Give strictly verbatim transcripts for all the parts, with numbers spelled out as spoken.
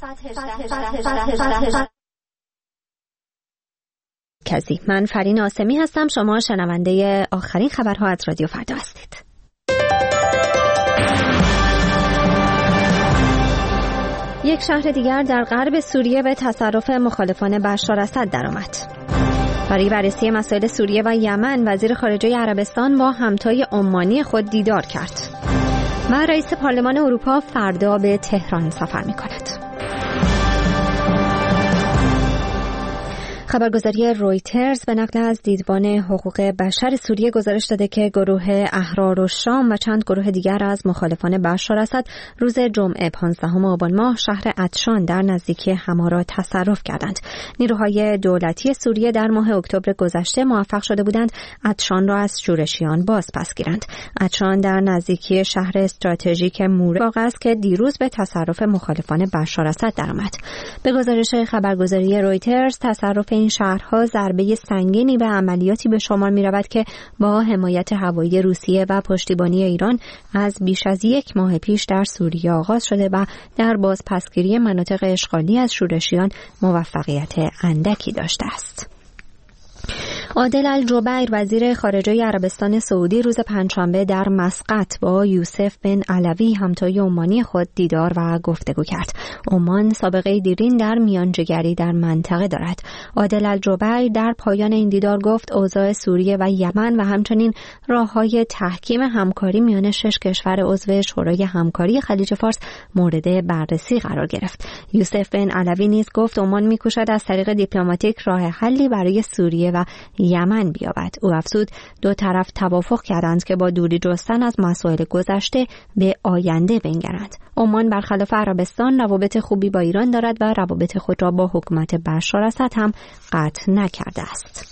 کزی من فرین آسمی هستم. شما شنونده آخرین خبرها از رادیو فردا هستید. یک شهر دیگر در غرب سوریه به تصرف مخالفان بشار اسد درآمد. برای بررسی مسائل سوریه و یمن وزیر خارجه عربستان با همتای عمانی خود دیدار کرد. و رئیس پارلمان اروپا فردا به تهران سفر می‌کند. خبرگزاری رویترز به نقل از دیدبان حقوق بشر سوریه گزارش داده که گروه احرار الشام و چند گروه دیگر از مخالفان بشار اسد روز جمعه پانزدهم آبان ماه شهر عطشان در نزدیکی حما را تصرف کردند. نیروهای دولتی سوریه در ماه اکتبر گذشته موفق شده بودند عطشان را از شورشیان باز پس گیرند. عطشان در نزدیکی شهر استراتژیک موره واقع است که دیروز به تصرف مخالفان بشار اسد درآمد. به گزارش خبرگزاری رویترز تصرف این شهرها ضربه سنگینی به عملیاتی به شمار می رود که با حمایت هوایی روسیه و پشتیبانی ایران از بیش از یک ماه پیش در سوریه آغاز شده و در بازپسگیری مناطق اشغالی از شورشیان موفقیت اندکی داشته است. عادل الجبیر وزیر خارجه عربستان سعودی روز پنجشنبه در مسقط با یوسف بن علوی همتای عمانی خود دیدار و گفتگو کرد. عمان سابقه دیرین در میانجیگری در منطقه دارد. عادل الجبیر در پایان این دیدار گفت اوضاع سوریه و یمن و همچنین راه‌های تحکیم همکاری میان شش کشور عضو شورای همکاری خلیج فارس مورد بررسی قرار گرفت. یوسف بن علوی نیز گفت عمان می‌کوشد از طریق دیپلماتیک راه حلی برای سوریه و یمن بیابد. او افزود دو طرف توافق کردند که با دوری جستن از مسائل گذشته به آینده بنگرند. عمان برخلاف عربستان روابط خوبی با ایران دارد و روابط خود را با حکومت بشار اسد هم قطع نکرده است.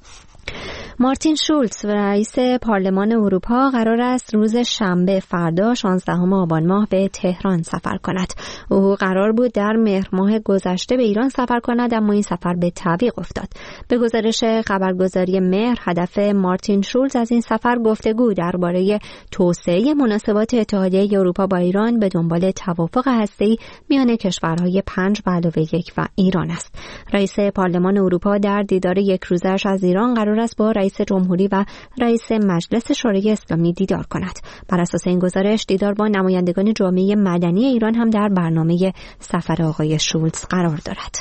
مارتین شولز رئیس پارلمان اروپا قرار است روز شنبه فردا شانزدهم آبان ماه به تهران سفر کند. او قرار بود در مهر ماه گذشته به ایران سفر کند اما این سفر به تعویق افتاد. به گزارش خبرگزاری مهر هدف مارتین شولز از این سفر گفتگو درباره توسعه مناسبات اتحادیه اروپا با ایران به دنبال توافق هسته‌ای میان کشورهای پنج به علاوه یک و ایران است. رئیس پارلمان اروپا در دیدار یک روزه‌اش از ایران قرار است با رئیس جمهوری و رئیس مجلس شورای اسلامی دیدار کند. بر اساس این گزارش دیدار با نمایندگان جامعه مدنی ایران هم در برنامه سفر آقای شولز قرار دارد.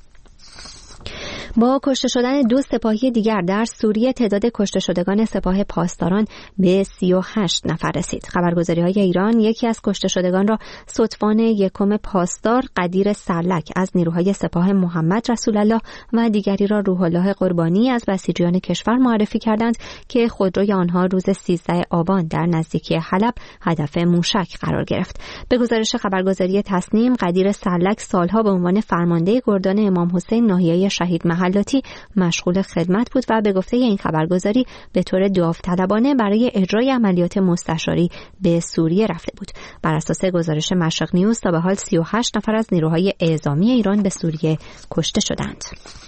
با کشته شدن دو سپاهی دیگر در سوریه تعداد کشته شدگان سپاه پاسداران به سی و هشت نفر رسید. خبرگزاری‌های ایران یکی از کشته شدگان را ستوان یکم پاسدار قدیر سرلک از نیروهای سپاه محمد رسول الله و دیگری را روح الله قربانی از بسیجیان کشور معرفی کردند که خودروی آنها روز سیزدهم آبان در نزدیکی حلب هدف موشک قرار گرفت. به گزارش خبرگزاری تصنیم قدیر سرلک سالها به عنوان فرمانده گردان امام حسین ناحیه شهید محلاتی مشغول خدمت بود و به گفته این خبرگزاری به طور داوطلبانه برای اجرای عملیات مستشاری به سوریه رفته بود. بر اساس گزارش مشرق نیوز تا به حال سی و هشت نفر از نیروهای اعزامی ایران به سوریه کشته شدند.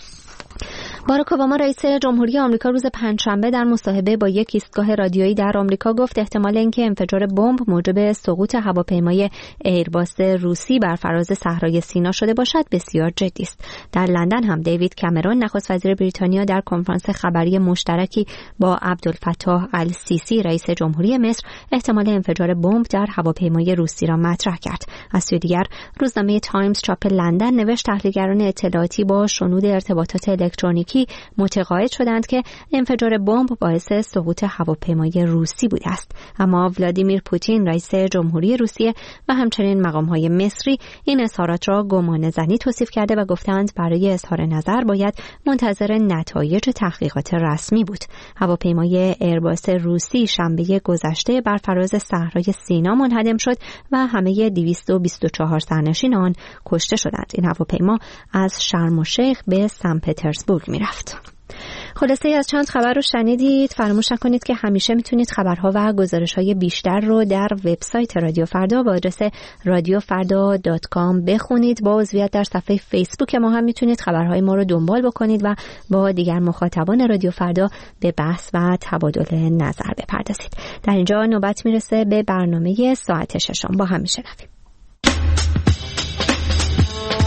باراک اوباما رئیس جمهوری آمریکا روز پنجشنبه در مصاحبه با یک ایستگاه رادیویی در آمریکا گفت احتمال اینکه انفجار بمب موجب سقوط هواپیمای ایرباس روسی بر فراز صحرای سینا شده باشد بسیار جدی است. در لندن هم دیوید کامرون نخست وزیر بریتانیا در کنفرانس خبری مشترکی با عبدالفتاح السیسی رئیس جمهوری مصر احتمال انفجار بمب در هواپیمای روسی را مطرح کرد. از سوی دیگر روزنامه تایمز چاپ لندن نوشت تحلیلگران اطلاعاتی با شنود ارتباطات الکترونیکی متقاعد شدند که انفجار بمب باعث سقوط هواپیمای روسی بوده است. اما ولادیمیر پوتین رئیس جمهوری روسیه و همچنین مقام‌های مصری این اظهارات را گمانه‌زنی توصیف کرده و گفتند برای اظهار نظر باید منتظر نتایج تحقیقات رسمی بود. هواپیمای ایرباس روسی شنبه گذشته بر فراز صحرای سینا منهدم شد و همه دویست و بیست و چهار سرنشین آن کشته شدند. این هواپیما از شرم الشیخ به سن پترزبورگ می‌رفت. خلاصه از چند خبر رو شنیدید. فراموش نکنید که همیشه میتونید خبرها و گزارش‌های بیشتر رو در وبسایت رادیو فردا با آدرس رادیو فردا دات کام بخونید. با عضویت در صفحه فیسبوک ما هم میتونید خبرهای ما رو دنبال بکنید و با دیگر مخاطبان رادیو فردا به بحث و تبادل نظر بپردازید. در اینجا نوبت میرسه به برنامه ساعت ششم. با هم میشنویم.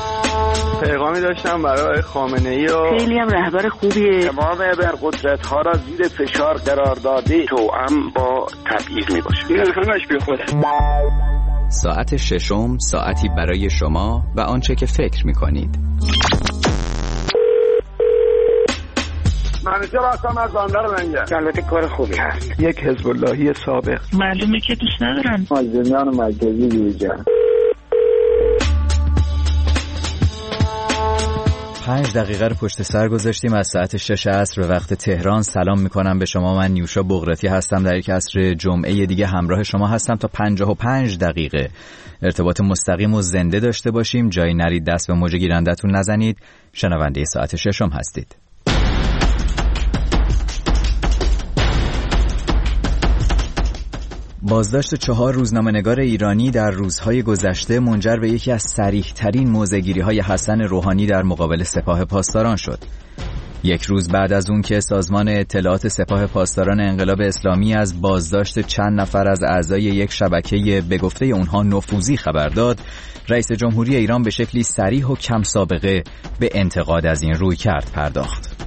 احترامی داشتم برای خامنه‌ای و خیلی هم رهبر خوبیه. تمام ابرقدرت‌ها را زیر فشار قرار داده توأم با تبعیض میباشه. این همش بی خوده. ساعت ششم، ساعتی برای شما و آنچه که فکر میکنید. منیجر هستم از بندر منگه. البته کار خوبی هست. یک حزب اللهی سابق. معلومه که دوست ندارن. مازنیان مرکزی دیجن. پنج دقیقه رو پشت سر گذاشتیم از ساعت شش عصر به وقت تهران. سلام میکنم به شما، من نیوشا بغراتی هستم. در یک عصر جمعه دیگه همراه شما هستم تا پنجاه و پنج دقیقه ارتباط مستقیم و زنده داشته باشیم. جایی نرید، دست به موج گیرندتون نزنید. شنونده ساعت ششم هستید. بازداشت چهار روزنامه‌نگار ایرانی در روزهای گذشته منجر به یکی از صریح‌ترین موضع‌گیری‌های حسن روحانی در مقابل سپاه پاسداران شد. یک روز بعد از اون که سازمان اطلاعات سپاه پاسداران انقلاب اسلامی از بازداشت چند نفر از اعضای یک شبکه به گفته اونها نفوذی خبر داد، رئیس جمهوری ایران به شکلی صریح و کم سابقه به انتقاد از این رویکرد پرداخت.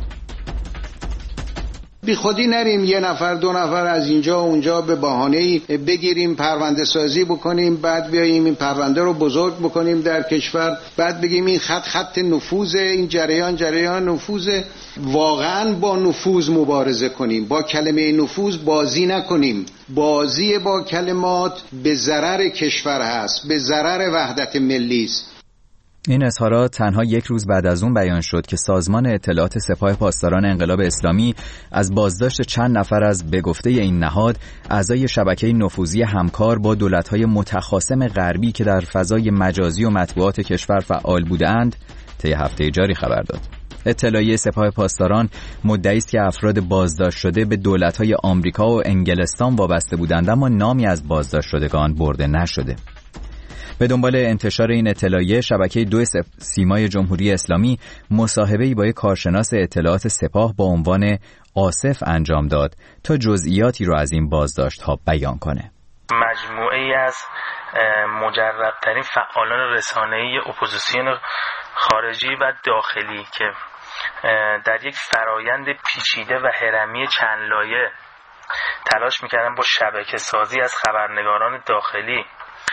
بی خودی نریم یه نفر دو نفر از اینجا و اونجا به بهانه‌ای بگیریم پرونده سازی بکنیم، بعد بیاییم این پرونده رو بزرگ بکنیم در کشور، بعد بگیم این خط خط نفوذ، این جریان جریان نفوذ. واقعا با نفوذ مبارزه کنیم، با کلمه نفوذ بازی نکنیم. بازی با کلمات به ضرر کشور هست، به ضرر وحدت ملی است. این اظهارات تنها یک روز بعد از اون بیان شد که سازمان اطلاعات سپاه پاسداران انقلاب اسلامی از بازداشت چند نفر از به گفته این نهاد اعضای شبکه نفوذی همکار با دولت‌های متخاصم غربی که در فضای مجازی و مطبوعات کشور فعال بودند طی هفته جاری خبر داد. اطلاعیه سپاه پاسداران مدعی است که افراد بازداشت شده به دولت‌های آمریکا و انگلستان وابسته بودند، اما نامی از بازداشت شدگان برده نشده. به دنبال انتشار این اطلاعیه، شبکه دو سیمای جمهوری اسلامی مصاحبه‌ای با یک کارشناس اطلاعات سپاه با عنوان آصف انجام داد تا جزئیاتی رو از این بازداشت‌ها بیان کنه. مجموعه‌ای از مجرب‌ترین فعالان رسانه‌ای اپوزیسیون خارجی و داخلی که در یک فرایند پیچیده و هرمی چند لایه تلاش می‌کردن با شبکه سازی از خبرنگاران داخلی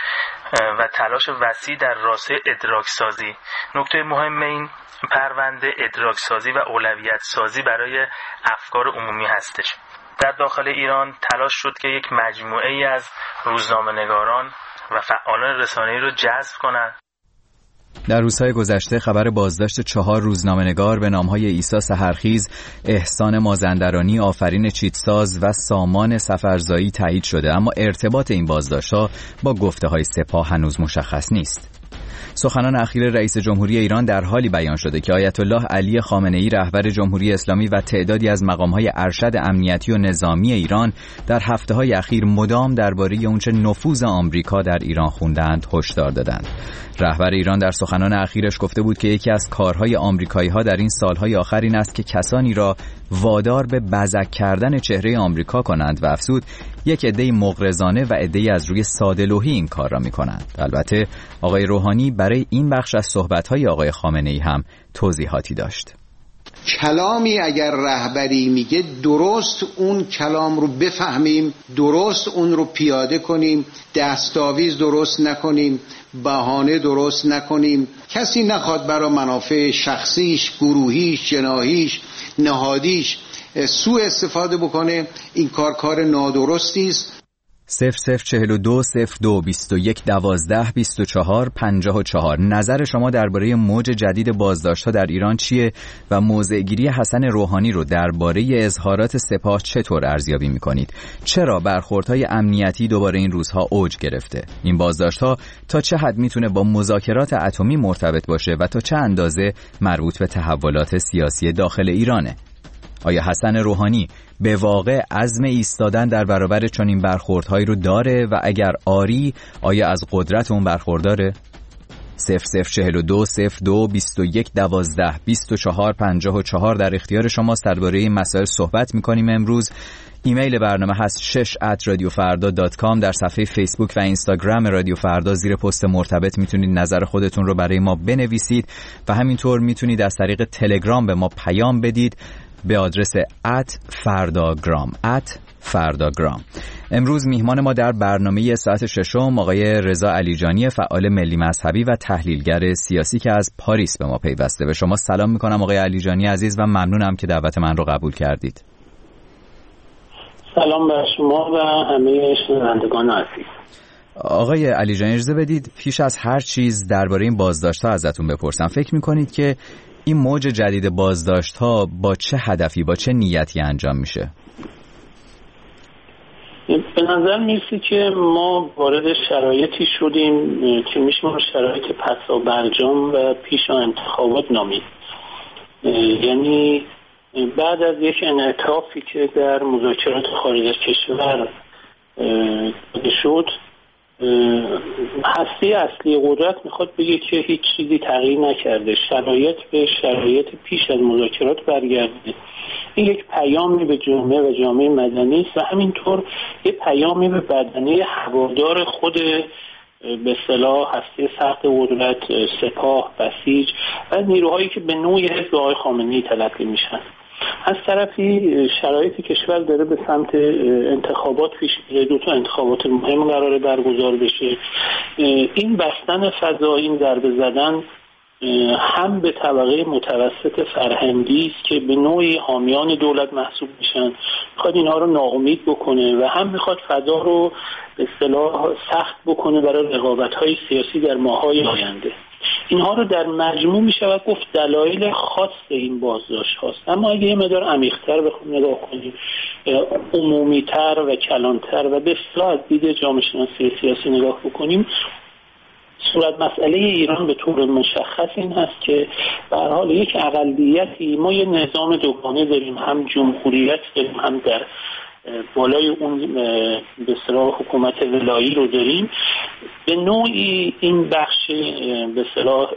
و تلاش وسیع در راسته ادراک سازی. نکته مهم این پرونده ادراک سازی و اولویت سازی برای افکار عمومی هستش. در داخل ایران تلاش شد که یک مجموعه ای از روزنامه‌نگاران و فعالان رسانه‌ای رو جذب کنند. در روزهای گذشته خبر بازداشت چهار روزنامه‌نگار به نام‌های عیسی سحرخیز، احسان مازندرانی، آفرین چیتساز و سامان سفرزایی تایید شده، اما ارتباط این بازداشت‌ها با گفته‌های سپاه هنوز مشخص نیست. سخنان اخیر رئیس جمهوری ایران در حالی بیان شده که آیت الله علی خامنه‌ای رهبر جمهوری اسلامی و تعدادی از مقام‌های ارشد امنیتی و نظامی ایران در هفته‌های اخیر مدام درباره اونچه نفوذ آمریکا در ایران خوندند هشدار دادند. رهبر ایران در سخنان اخیرش گفته بود که یکی از کارهای آمریکایی‌ها در این سال‌های آخر این است که کسانی را وادار به بزک کردن چهره آمریکا کنند و افزود یک عده مغرضانه و عده از روی ساده‌لوحی این کار را می‌کنند. البته آقای روحانی برای این بخش از صحبت‌های آقای خامنه‌ای هم توضیحاتی داشت. کلامی اگر رهبری میگه درست اون کلام رو بفهمیم، درست اون رو پیاده کنیم، دستاویز درست نکنیم، بهانه درست نکنیم. کسی نخواد برای منافع شخصیش، گروهیش، جناحیش، نهادیش سوء استفاده بکنه. این کار کار نادرستی است. صفر صفر چهل و دو صفر دو بیست و یک دوازده بیست و چهار پنجاه و چهار. نظر شما درباره موج جدید بازداشت‌ها در ایران چیه و موضع‌گیری حسن روحانی رو درباره اظهارات سپاه چطور ارزیابی می‌کنید؟ چرا برخوردهای امنیتی دوباره این روزها اوج گرفته؟ این بازداشت‌ها تا چه حد میتونه با مذاکرات اتمی مرتبط باشه و تا چه اندازه مربوط به تحولات سیاسی داخل ایرانه؟ آیا حسن روحانی به واقع عزم ایستادن در برابر چنین برخوردهایی رو داره و اگر آری آیا از قدرت اون برخورداره؟ صفر صفر چهل و دو صفر دو بیست و یک دوازده بیست و چهار پنجاه و چهار در اختیار شماست. درباره این مسائل صحبت می‌کنیم امروز. ایمیل برنامه هست شش ات رادیو فردا دات کام. در صفحه فیسبوک و اینستاگرام رادیو فردا زیر پست مرتبط میتونید نظر خودتون رو برای ما بنویسید و همینطور میتونید از طریق تلگرام به ما پیام بدید به آدرس ات فرداگرام ات فرداگرام. امروز میهمان ما در برنامه ساعت ششم آقای رضا علیجانی، فعال ملی مذهبی و تحلیلگر سیاسی که از پاریس به ما پیوسته. به شما سلام میکنم آقای علیجانی عزیز و ممنونم که دعوت من رو قبول کردید. سلام بر شما و همه شنوندگان عزیز. آقای علیجانی اجازه بدید پیش از هر چیز درباره این بازداشت‌ها ازتون بپرسم. فکر میکنید که این موج جدید بازداشت‌ها با چه هدفی، با چه نیتی انجام میشه؟ به نظر میرسه که ما وارد شرایطی شدیم که میشه شرایط پسا برجام و پیش انتخابات نامید. یعنی بعد از یک انعطافی که در مذاکرات خارج از کشور شد، هسته اصلی قدرت میخواد بگه که هیچ چیزی تغییر نکرده، شرایط به شرایط پیش از مذاکرات برگرده. این یک پیامی به جامعه و جامعه مدنی است و همینطور یک پیامی به بدنه هوادار خود به اصطلاح هسته سخت قدرت، سپاه، بسیج و نیروهایی که به نوعی حزب آقای خامنه‌ای تلقی میشن. از طرفی شرایط کشور داره به سمت انتخابات پیش میره، دو تا انتخابات مهم قراره برگزار بشه. این بستن فضا، این ضربه زدن هم به طبقه متوسط فرهنگی است که به نوعی حامیان دولت محسوب میشن، میخواد اینها رو ناامید بکنه و هم میخواد فضا رو به اصطلاح سخت بکنه برای رقابت‌های سیاسی در ماه‌های آینده. اینها رو در مجموع میشود گفت دلایل خاص این بازداشت هاست. اما اگه یه مقدار عمیق‌تر بخوام نگاه کنیم، عمومی‌تر و کلان‌تر و به اصطلاح از دید جامعه شناسی سیاسی نگاه بکنیم، صورت مسئله ایران به طور مشخص این هست که به هر حال یک اقلیتی، ما یه نظام دوگانه داریم، هم جمهوریت داریم هم در بالای اون به اصطلاح حکومت ولایی رو داریم. به نوعی این بخش به اصطلاح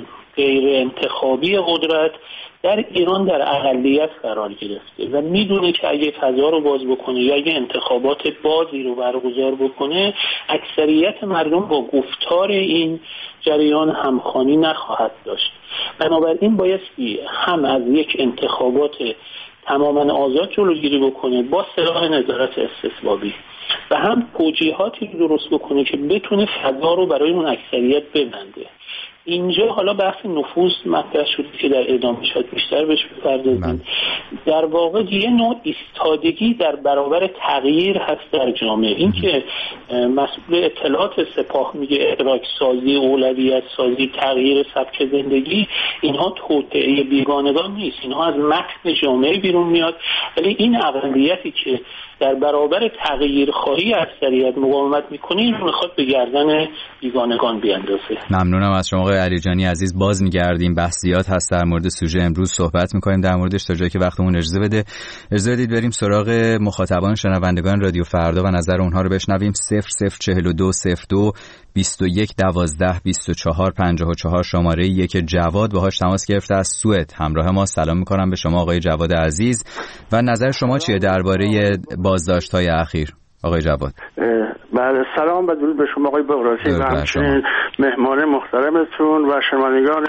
غیر انتخابی قدرت در ایران در اقلیت قرار گرفته و میدونه که اگه فضا رو باز بکنه یا اگه انتخابات بازی رو برگزار بکنه، اکثریت مردم با گفتار این جریان همخوانی نخواهد داشت. بنابراین بایستی هم از یک انتخابات تماما آزاد جلوگیری بکنه با سلاح نظارت استثبابی و هم توجیهاتی رو درست بکنه که بتونه فضا رو برای اون اکثریت ببنده. اینجا حالا بحث نفوذ مطرح شده که در ادامه شاید بیشتر بهش بپردازیم. در واقع یه نوع ایستادگی در برابر تغییر هست در جامعه. این که مسئول اطلاعات سپاه میگه ادراک سازی، اولویت سازی، تغییر سبک زندگی، اینها توطئه بیگانگان نیست، اینها از متن جامعه بیرون میاد. ولی این اقلیتی که در برابر تغییر خواهی اکثریت مقاومت میکنه، این رو میخواد به گردن بیگانگان بیاندازه. ممنونم از شما آقای علیجانی عزیز. باز میگردیم، بحث زیاد هست در مورد سوژه امروز صحبت میکنیم در موردش تا جایی که وقتمون اجازه بده. اجازه بدید بریم سراغ مخاطبان شنوندگان رادیو فردا و نظر اونها رو بشنویم. صفر صفر چهل و دو صفر دو بیست و یک دوازده بیست و چهار پنجاه و چهار شماره یک جواد باهاش تماس گرفته از سوئد همراه ما. سلام میکنم به شما آقای جواد عزیز و نظر شما چیه درباره بازداشت‌های اخیر آقای جواد؟ بله، سلام و درود به شما آقای بغراسی و همچنین مهمان محترمتون و شنوندگان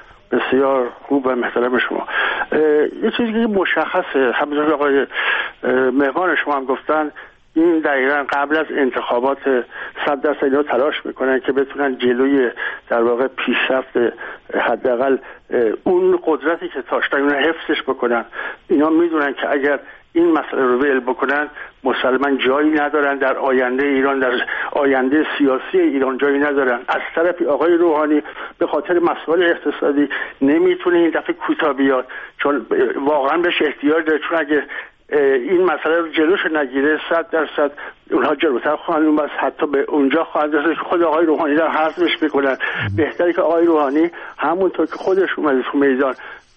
بسیار خوب و محترم شما. یه چیزی که مشخصه، همونطور آقای مهمان شما هم گفتن، این دقیقا قبل از انتخابات صد درصد اینا تلاش میکنن که بتونن جلوی در واقع پیشرفت حداقل اون قدرتی که داشتن اون حفظش بکنن. اینا میدونن که اگر این مسئله رو ول بکنن مسلمان جایی ندارن در آینده ایران، در آینده سیاسی ایران جایی ندارن. از طرف آقای روحانی به خاطر مسائل اقتصادی نمیتونه این دفعه کوتاه بیاد، چون واقعا بهش احتیاج داره، چون اگه این مسئله رو جلوش نگیره صد درصد اونها جلوتر خواهند اومد، حتی به اونجا خواهند رسید که خود آقای روحانی در حذفش میکنن. بهتره که آقای روحانی همونطور که خودش اومده تو میدان و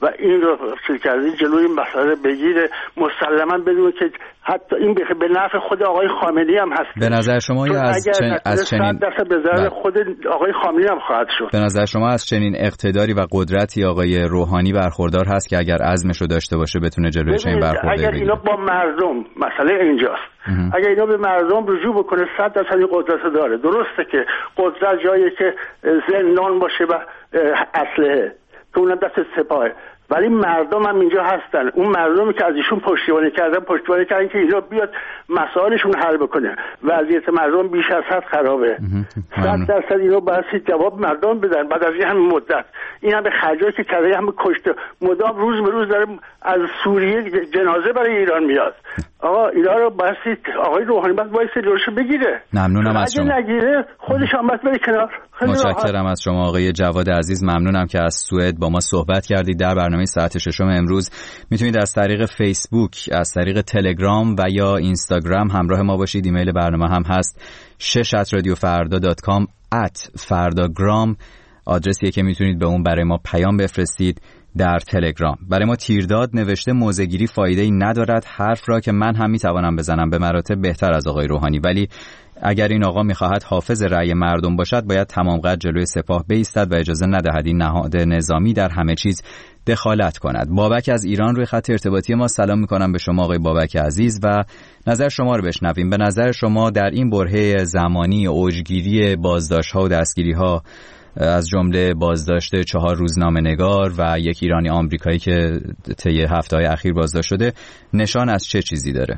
و این رو چیز کرده جلوی این مسئله بگیره، مسلما بدون که حتی این به نفع خود آقای خامنه‌ای هم هست. به نظر شما یا از چن... از چنین دست به ضرر خود آقای خامنه‌ای هم خواهد شد. به نظر شما از چنین اقتداری و قدرتی آقای روحانی برخوردار هست که اگر عزمشو داشته باشه بتونه جلوی چنین برخوردی بگیره؟ اگر اینا با مردم، مسئله اینجاست، اگر اینا به مردم رجوع بکنه صد درصد این قدرت داره. درسته که قدرت جایی که زندان باشه و اسلحه که اونم دست سپاهه، ولی مردم هم اینجا هستن. اون مردمی که از ایشون پشتیبانی کردن پشتیبانی کردن که اینا بیاد مسائلشون حل بکنه. وضعیت مردم بیش از حد خرابه. صد درصد اینا باید جواب مردم بدن. بعد از این همین مدت این هم به خرجایی که کرده هم کشته مدام روز به روز داره از سوریه جنازه برای ایران میاد. آقا اینا رو باید آقای روحانی باید باید جلوشو بگیره. ممنونم از شما. اگه نگیره خودش هم باید بره کنار. متشکرم از شما آقای جواد عزیز. ممنونم که از سوئد با ما صحبت کردید. در برنامه ساعت ششم امروز میتونید از طریق فیسبوک، از طریق تلگرام و یا اینستاگرام همراه ما باشید. ایمیل برنامه هم هست شش ات رادیو فردا دات کام ات فرداگرام، آدرسیه که میتونید به اون برای ما پیام بفرستید. در تلگرام برای ما تیرداد نوشته موضع‌گیری فایده‌ای ندارد، حرف را که من هم میتوانم بزنم به مراتب بهتر از آقای روحانی، ولی اگر این آقا میخواهد حافظ رأی مردم باشد باید تمام قد جلوی سپاه بایستد و اجازه ندهد این نهاد نظامی در همه چیز دخالت کند. بابک از ایران روی خط ارتباطی ما. سلام میکنم به شما آقای بابک عزیز و نظر شما رو بشنویم. به نظر شما در این برهه زمانی اوجگیری بازداشت‌ها و دستگیری‌ها از جمله بازداشت چهار روزنامه‌نگار و یک ایرانی آمریکایی که طی هفته‌های اخیر بازداشت شده نشان از چه چیزی داره؟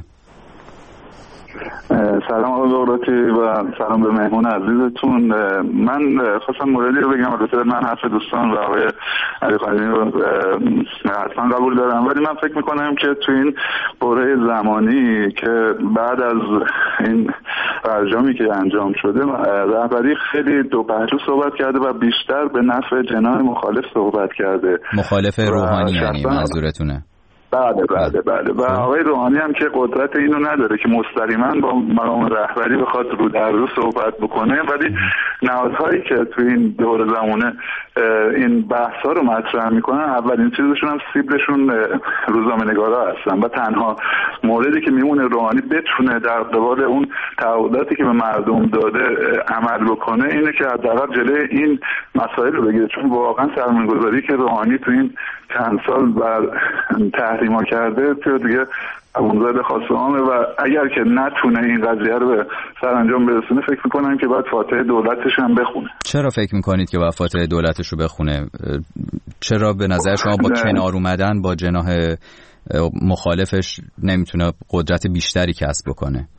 سلام آقای بغراتی و سلام به مهمون عزیزتون. من خواستم موردی رو بگم. البته من حرف دوستان و آقای علی خانمی رو حتما قبول دارم، ولی من فکر میکنم که تو این دوره زمانی که بعد از این برجامی که انجام شده رهبری خیلی دو پهلو صحبت کرده و بیشتر به نفع جناح مخالف صحبت کرده. مخالف روحانی یعنی منظورتونه؟ بله بله بله و آقای روحانی هم که قدرت اینو نداره که مستقیما با مقام رهبری بخواد رو در رو صحبت بکنه، ولی نهادهایی که تو این دور زمانه این بحثا رو مطرح میکنن اولین چیزشون هم سیبلشون روزنامه‌نگارا هستن و تنها موردی که میمونه روحانی بتونه در قبال اون تعهداتی که به مردم داده عمل بکنه اینه که حداقل جلوی این مسائل رو بگیره، چون واقعا سرمایه‌گذاری که روحانی تو این چند سال بر تحریما کرده تو دیگه ابوالزاده خاصه‌عامه و اگر که نتونه این قضیه رو به سرانجام برسونه فکر می‌کنم که باید فاتحه دولتش هم بخونه. چرا فکر می‌کنید که باید فاتحه دولتش رو بخونه؟ چرا به نظر شما با کنار اومدن با جناح مخالفش نمیتونه قدرت بیشتری کسب بکنه؟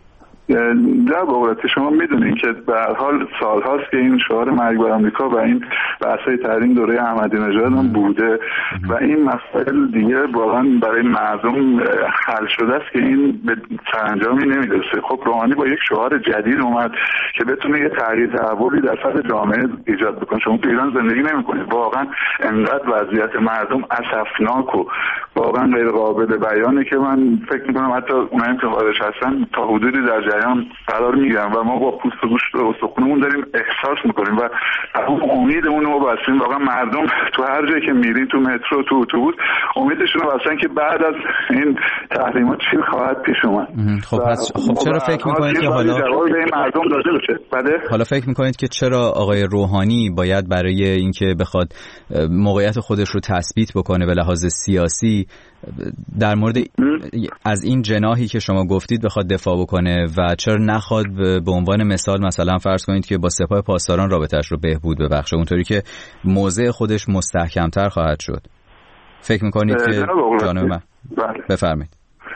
در واقعیت شما میدونین که به هر حال سالهاست که این شعار مرگ بر آمریکا و این بحث‌های تحریم دوره احمدی نژاد هم بوده و این مسائل دیگه واقعا برای مردم حل شده است که این به سرانجامی نمیرسه. خب روحانی با یک شعار جدید اومد که بتونه یه تغییر تحولی در سطح جامعه ایجاد بکنه. شما تو ایران زندگی نمی‌کنید، واقعا انقدر وضعیت مردم اسفناک و واقعا غیر قابل بیانه که من فکر می‌کنم حتی اونایی که خارج هستن تا حدودی در جریان قرار میگیرن و ما با پوست و گوشت و استخونمون داریم احساس میکنیم و اون امیدمون رو بستیم. واقعا مردم تو هر جایی که میرین، تو مترو، تو اتوبوس، امیدشون رو بستن که بعد از این تحریمات چی خواهد پیش اومد. خب پس خب چرا فکر میکنید که حالا جواب به مردم داده بشه؟ بله حالا فکر میکنید که چرا آقای روحانی باید برای اینکه بخواد موقعیت خودش رو تثبیت بکنه به لحاظ سیاسی در مورد از این جناحی که شما گفتید بخواد دفاع بکنه و چرا نخواد به عنوان مثال مثلا فرض کنید که با سپاه پاسداران رابطه‌اش رو بهبود ببخشه، اونطوری که موضع خودش مستحکم‌تر خواهد شد؟ فکر می‌کنید که جانب من بفرمایید.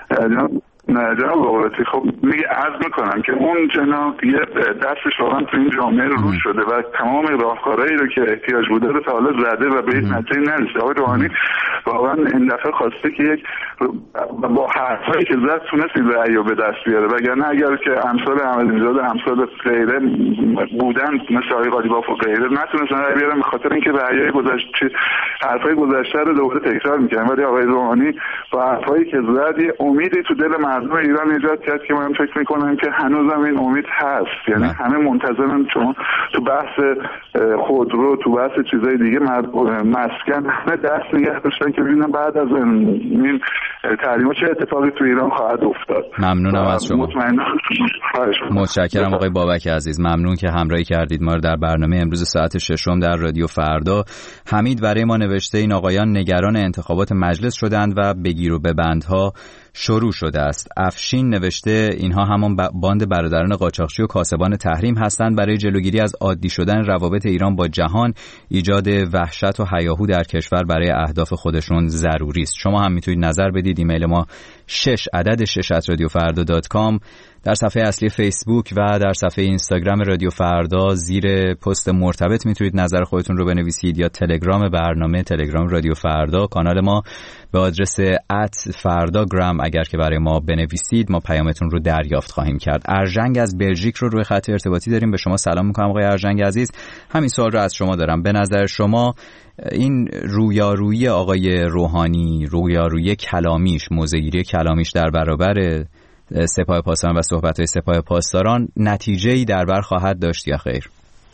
نه جناب آقایتی، خب میگه عرض میکنم که اون جناب یه دستش واقعا تو این جامعه رو شده و تمام راهکارهایی رو که احتیاج بوده رو تا حالا زده و به این نتیجه نرسیده. آقای روحانی واقعا این دفعه خواسته که یک با حرفایی که زد تونست این رأی رو به دست بیاره، وگرنه اگر که امثال احمدی‌نژاد و امثال غیره بودن مثل آقای قالیباف و غیره نتونستن رأی بیارن به خاطر اینکه رأیای گذشته حرفای گذشته رو دوباره تکرار میکنن. ولی آقای روحانی با حرفایی که زد امیدی تو دل مردم ایران ایجاد کرد که من فکر میکنم که هنوزم این امید هست. یعنی نه. همه منتظرن چون تو بحث خودرو، تو بحث چیزای دیگه مسکن همه دست نگه داشتن که ببینن بعد از این تحریما چه اتفاقی تو ایران خواهد افتاد. ممنونم از شما. متشکرم آقای بابک عزیز، ممنون که همراهی کردید ما رو در برنامه امروز ساعت ششم در رادیو فردا. حمید برای ما نوشته این آقایان نگران انتخابات مجلس شدند و بگیر و ببندها شروع شده است. افشین نوشته اینها همان باند برادران قاچاقچی و کاسبان تحریم هستند. برای جلوگیری از عادی شدن روابط ایران با جهان ایجاد وحشت و هیاهو در کشور برای اهداف خودشون ضروری است. شما هم میتونید نظر بدید. ایمیل ما شش عدد شش ات رادیو فردا دات کام، در صفحه اصلی فیسبوک و در صفحه اینستاگرام رادیو فردا زیر پست مرتبط میتونید نظر خودتون رو بنویسید، یا تلگرام برنامه تلگرام رادیو فردا، کانال ما به آدرس ات فرداگرام اگر که برای ما بنویسید ما پیامتون رو دریافت خواهیم کرد. ارژنگ از بلژیک رو روی خط ارتباطی داریم. به شما سلام میکنم آقای ارژنگ عزیز. همین سوال رو از شما دارم. به نظر شما این رویارویی آقای روحانی، رویارویی کلامیش، موضع‌گیری کلامیش در برابر سپاه پاسداران و صحبت‌های سپاه پاسداران نتیجه‌ای در بر خواهد داشت یا خیر؟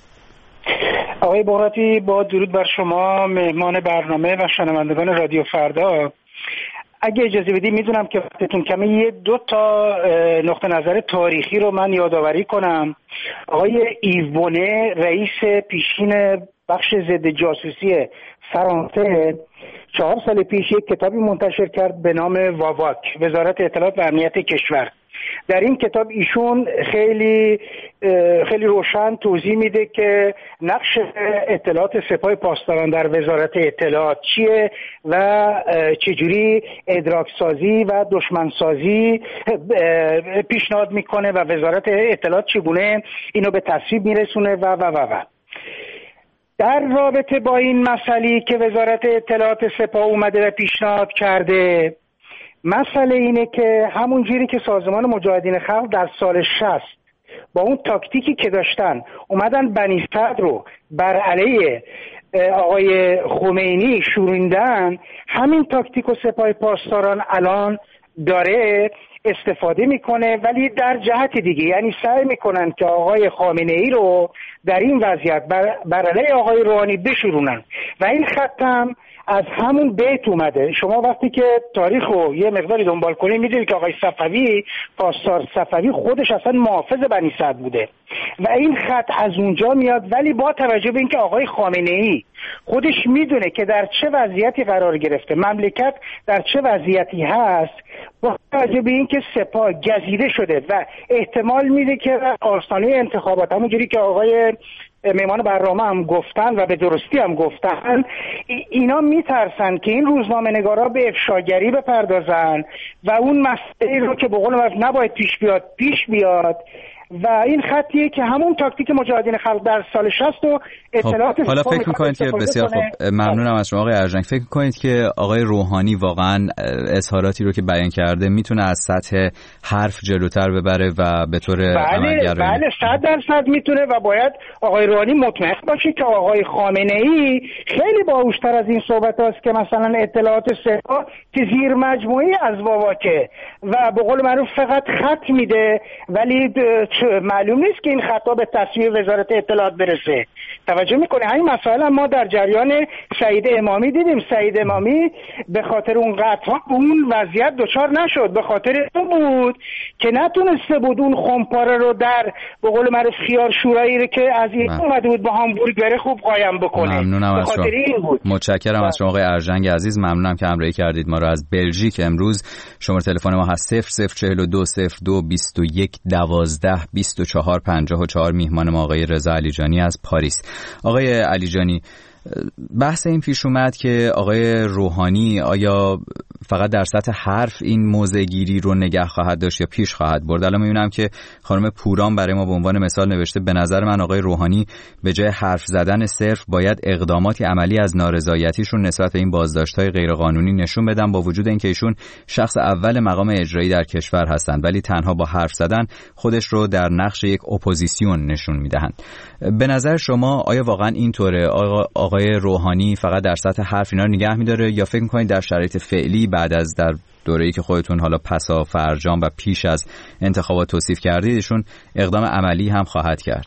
آقای بغراتی، با درود بر شما، مهمان برنامه و شنوندگان رادیو فردا. اگه اجازه بدید میدونم که وقتتون کمی، یه دو تا نقطه نظر تاریخی رو من یادآوری کنم. آقای ایو بونه، رئیس پیشین بخش ضد جاسوسی فرانسه، چهار سال پیش یک کتابی منتشر کرد به نام واواک، وزارت اطلاعات و امنیت کشور. در این کتاب ایشون خیلی خیلی روشن توضیح میده که نقش اطلاعات سپاه پاسداران در وزارت اطلاعات چیه و چجوری ادراک سازی و دشمن سازی پیشنهاد میکنه و وزارت اطلاعات چگونه اینو به تصویب میرسونه و و و و در رابطه با این مسئله که وزارت اطلاعات سپاه اومده و پیشنهاد کرده، مسئله اینه که همون جوری که سازمان مجاهدین خلق در سال شصت با اون تاکتیکی که داشتن اومدن بنی صدر رو بر علیه آقای خمینی شوریندن، همین تاکتیک و سپاه پاسداران الان داره استفاده میکنه، ولی در جهت دیگه، یعنی سعی میکنن که آقای خامنه ای رو در این وضعیت بر, بر علیه آقای روحانی بشورونن و این خط هم از همون بیت اومده. شما وقتی که تاریخ رو یه مقداری دنبال کنید میدونید که آقای صفوی، پاسدار صفوی، خودش اصلا محافظ بنی صدر بوده و این خط از اونجا میاد. ولی با توجه به اینکه آقای خامنه ای خودش میدونه که در چه وضعیتی قرار گرفته، مملکت در چه وضعیتی هست، با توجه به اینکه سپاه گزیده شده و احتمال میده که آستانه انتخابات، همونجوری که آقای مهمان برنامه هم گفتن و به درستی هم گفتن، اینا میترسن که این روزنامه نگارا به افشاگری بپردازن و اون مسئله رو که به قول من نباید پیش بیاد پیش بیاد و این خطیه که همون تاکتیک مجاهدین خلق در سال شصت و اطلاعات خب، حالا فکر می‌کنید که بسیار خوب، ممنونم از شما آقای ارژنگ. فکر می‌کنید که آقای روحانی واقعا اظهاراتی رو که بیان کرده میتونه از سطح حرف جلوتر ببره و به طور عملگرایی؟ بله بله صد درصد میتونه و باید آقای روحانی مطمئن باشه که آقای خامنه ای خیلی باهوش‌تر از این صحبت هست که مثلا اطلاعات سپاه که زیر مجموعی از واواکه و به قول معروف فقط خط میده، ولی معلوم نیست که این خطا به تصویب وزارت اطلاعات برسه. توجه میکنه همین مسائل هم ما در جریان سعید امامی دیدیم. سعید امامی به خاطر اون قطعا اون وضعیت دچار نشد، به خاطر اون بود که نتونسته بود اون خمپاره رو در به قول معروف خیار شورایی رو که از این اومده بود با هامبورگ بره خوب قایم بکنه. ممنونم از شما. متشکرم از شما آقای ارژنگ عزیز. ممنونم که همراهی کردید ما رو از بلژیک. امروز شماره تلفن ما هست صفر صفر چهل و دو صفر دو بیست و یک دوازده بیست و چهار پنجاه و چهار. میهمان ما آقای رضا علیجانی از پاریس. آقای علیجانی، بحث این پیش اومد که آقای روحانی آیا فقط در سطح حرف این موضع گیری رو نگه خواهد داشت یا پیش خواهد برد؟ الان میبینم که خانم پوران برای ما به عنوان مثال نوشته به نظر من آقای روحانی به جای حرف زدن صرف باید اقداماتی عملی از نارضایتیشون نسبت به این بازداشت‌های غیرقانونی نشون بدن، با وجود اینکه ایشون شخص اول مقام اجرایی در کشور هستند ولی تنها با حرف زدن خودش رو در نقش یک اپوزیسیون نشون میدهند. به نظر شما آیا واقعا اینطوره؟ آقا آقای روحانی فقط در سطح حرف اینا رو نگه می‌داره یا فکر می‌کنید در شرایط فعلی بعد از در دوره‌ای که خودتون حالا پسا فرجام و پیش از انتخابات توصیف کردید ایشون اقدام عملی هم خواهد کرد؟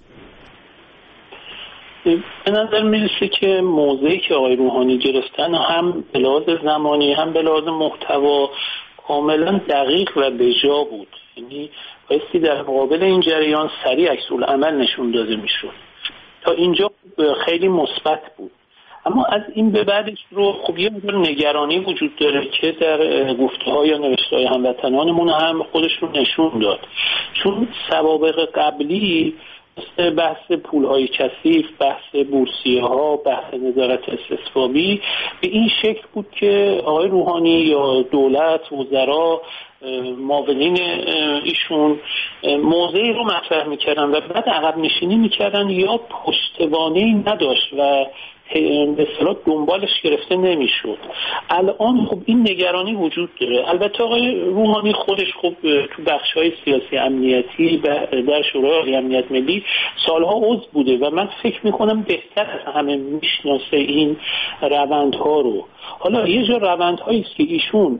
به نظر میرسه که موضعی که آقای روحانی گرفتن هم به لحاظ زمانی هم به لحاظ محتوا کاملا دقیق و بجا بود. یعنی بایستی در مقابل این جریان سریع عکس‌العمل نشون داده میشد. تا اینجا خیلی مثبت بود، اما از این به بعدش رو خب یه مقدار نگرانی وجود داره که در گفته‌ها یا نوشته‌های هموطنانمون هم خودش رو نشون داد، چون سوابق قبلی بحث پول‌های کثیف، بحث بورسیه‌ها، بحث نظارت استصوابی به این شکل بود که آقای روحانی یا دولت، وزرا، معاونین ایشون موضعی رو مطرح می‌کردن و بعد عقب نشینی می‌کردن یا پشتوانه‌ای نداشت و به اصطلاح دنبالش گرفته نمیشد. الان خب این نگرانی وجود داره. البته آقای روحانی خودش خب تو بخش‌های سیاسی امنیتی در شورای امنیت ملی سالها عضو بوده و من فکر میکنم بهتر از همه میشناسه این روندها رو. حالا یه جا روندهایی است که ایشون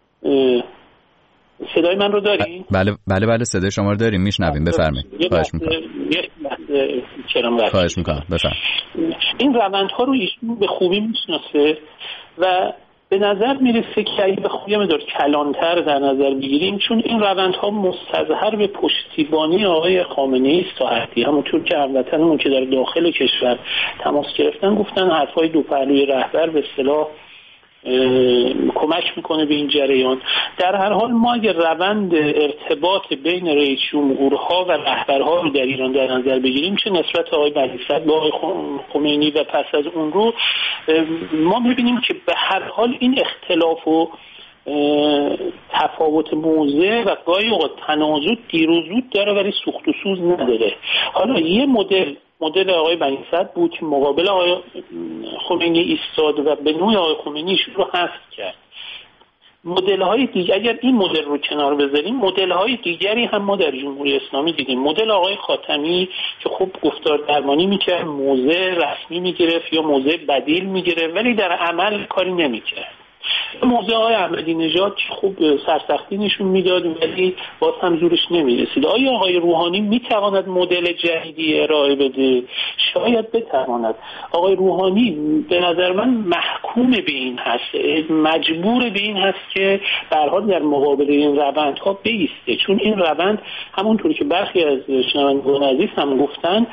صدای من رو دارین؟ بله بله بله صدای شما رو داریم، میشنویم، بفرمایید. خواهش می‌کنم. خواهش می‌کنم بفرمایید. این روندها رو ایشون به خوبی میشناسه و به نظر میرسه که اگه بخوایم یه مقدار کلانتر در نظر بگیریم، چون این روندها مستظهر به پشتیبانی آقای خامنه‌ای است تا حدی، همونطور که هموطنمون که در داخل کشور تماس گرفتن گفتن حرفای دو پهلوی رهبر به اصطلاح کمک میکنه به این جریان. در هر حال ما اگر روند ارتباط بین رئیس جمهورها و رهبرها رو در ایران در نظر بگیریم، چه نسبت آقای بعیسد با آقای خمینی و پس از اون رو، ما میبینیم که به هر حال این اختلاف و تفاوت موضع و گاهی اوقات تنازع دیر و زود داره ولی سوخت و سوز نداره. حالا یه مدل مدل آقای بعیسد بود که مقابل آقای خمینی ایستاد و به نوع آقای خمینی رو حذف کرد. مدل‌های دیگر، اگر این مدل رو کنار بذاریم، مدل‌های دیگری هم ما در جمهوری اسلامی دیدیم. مدل آقای خاتمی که خوب گفتار درمانی می‌کرد، موضع رسمی می‌گرفت یا موضع بدیل می‌گرفت ولی در عمل کاری نمی‌کرد. موضع آقای احمدی نژاد که خوب سرسختی نشون میداد ولی باز هم زورش نمیرسید. آیا آقای روحانی میتواند مدل جدیدی ارائه بده؟ شاید بتواند. آقای روحانی به نظر من محکوم به این هست، مجبور به این هست که به هر حال در مقابل این روندها بایسته، چون این روند همونطوری که برخی از شنوندگان عزیز هم گفتن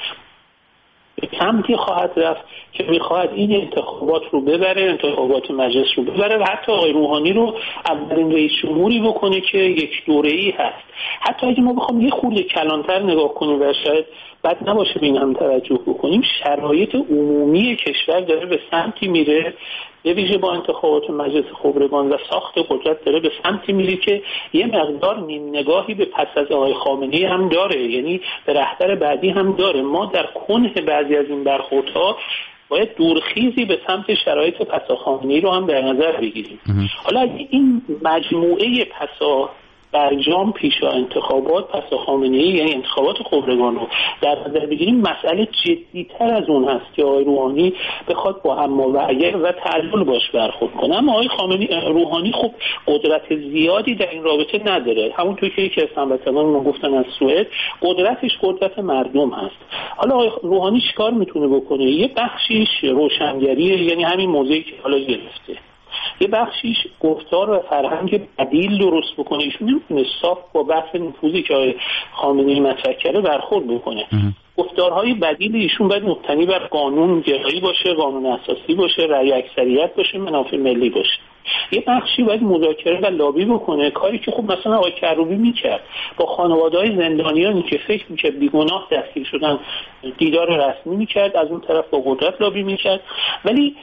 به سمتی خواهد رفت که میخواهد این انتخابات رو ببره، انتخابات مجلس رو ببره و حتی آقای روحانی رو اولین رئیس جمهوری بکنه که یک دوره‌ای هست. حتی اگه ما بخوام یه خورده کلانتر نگاه کنیم و شاید بد نباشه به این هم توجه بکنیم، شرایط عمومی کشور داره به سمتی میره، به ویژه با انتخابات مجلس خبرگان و ساخت قدرت داره به سمتی میره که یه مقدار نیم نگاهی به پس از آقای خامنه‌ای هم داره، یعنی به رهبر بعدی هم داره. ما در کنه بعضی از این برخوردها باید دورخیزی به سمت شرایط پسا خامنه‌ای رو هم در نظر بگیریم. حالا این مجموعه پسا برجام پیش از انتخابات پسا خامنه‌ای، یعنی انتخابات خبرگان رو در نظر بگیریم، مسئله جدی‌تر از اون هست که آقای روحانی بخواد با اما و اگر و تعلل باش برخورد کنه. اما آقای خامنه‌ای روحانی خب قدرت زیادی در این رابطه نداره، همونطور که یکی از هموطنان ما گفتن از سوئد، قدرتش قدرت مردم هست. حالا آقای روحانی چیکار میتونه بکنه؟ یه بخشیش روشنگریه، یعنی همین موضوعی که حالا گرفته، یه بخشیش گفتار و فرهنگ بدیل درست بکنه. ایشون نمیتونه صاف با بحث نفوذی که خامنه‌ای مطرح کرده برخورد بکنه. گفتارهای بدیل ایشون باید مبتنی بر قانون گرایی باشه، قانون اساسی باشه، رأی اکثریت باشه، منافع ملی باشه. یه بخشی باید مذاکره و لابی بکنه، کاری که خب مثلا آقای کروبی میکرد با خانواده‌های زندانیانی که فکر میکرد بیگناه دستگیر شدن دیدار رسمی میکرد، از اون طرف با قدرت لابی میکرد. ولی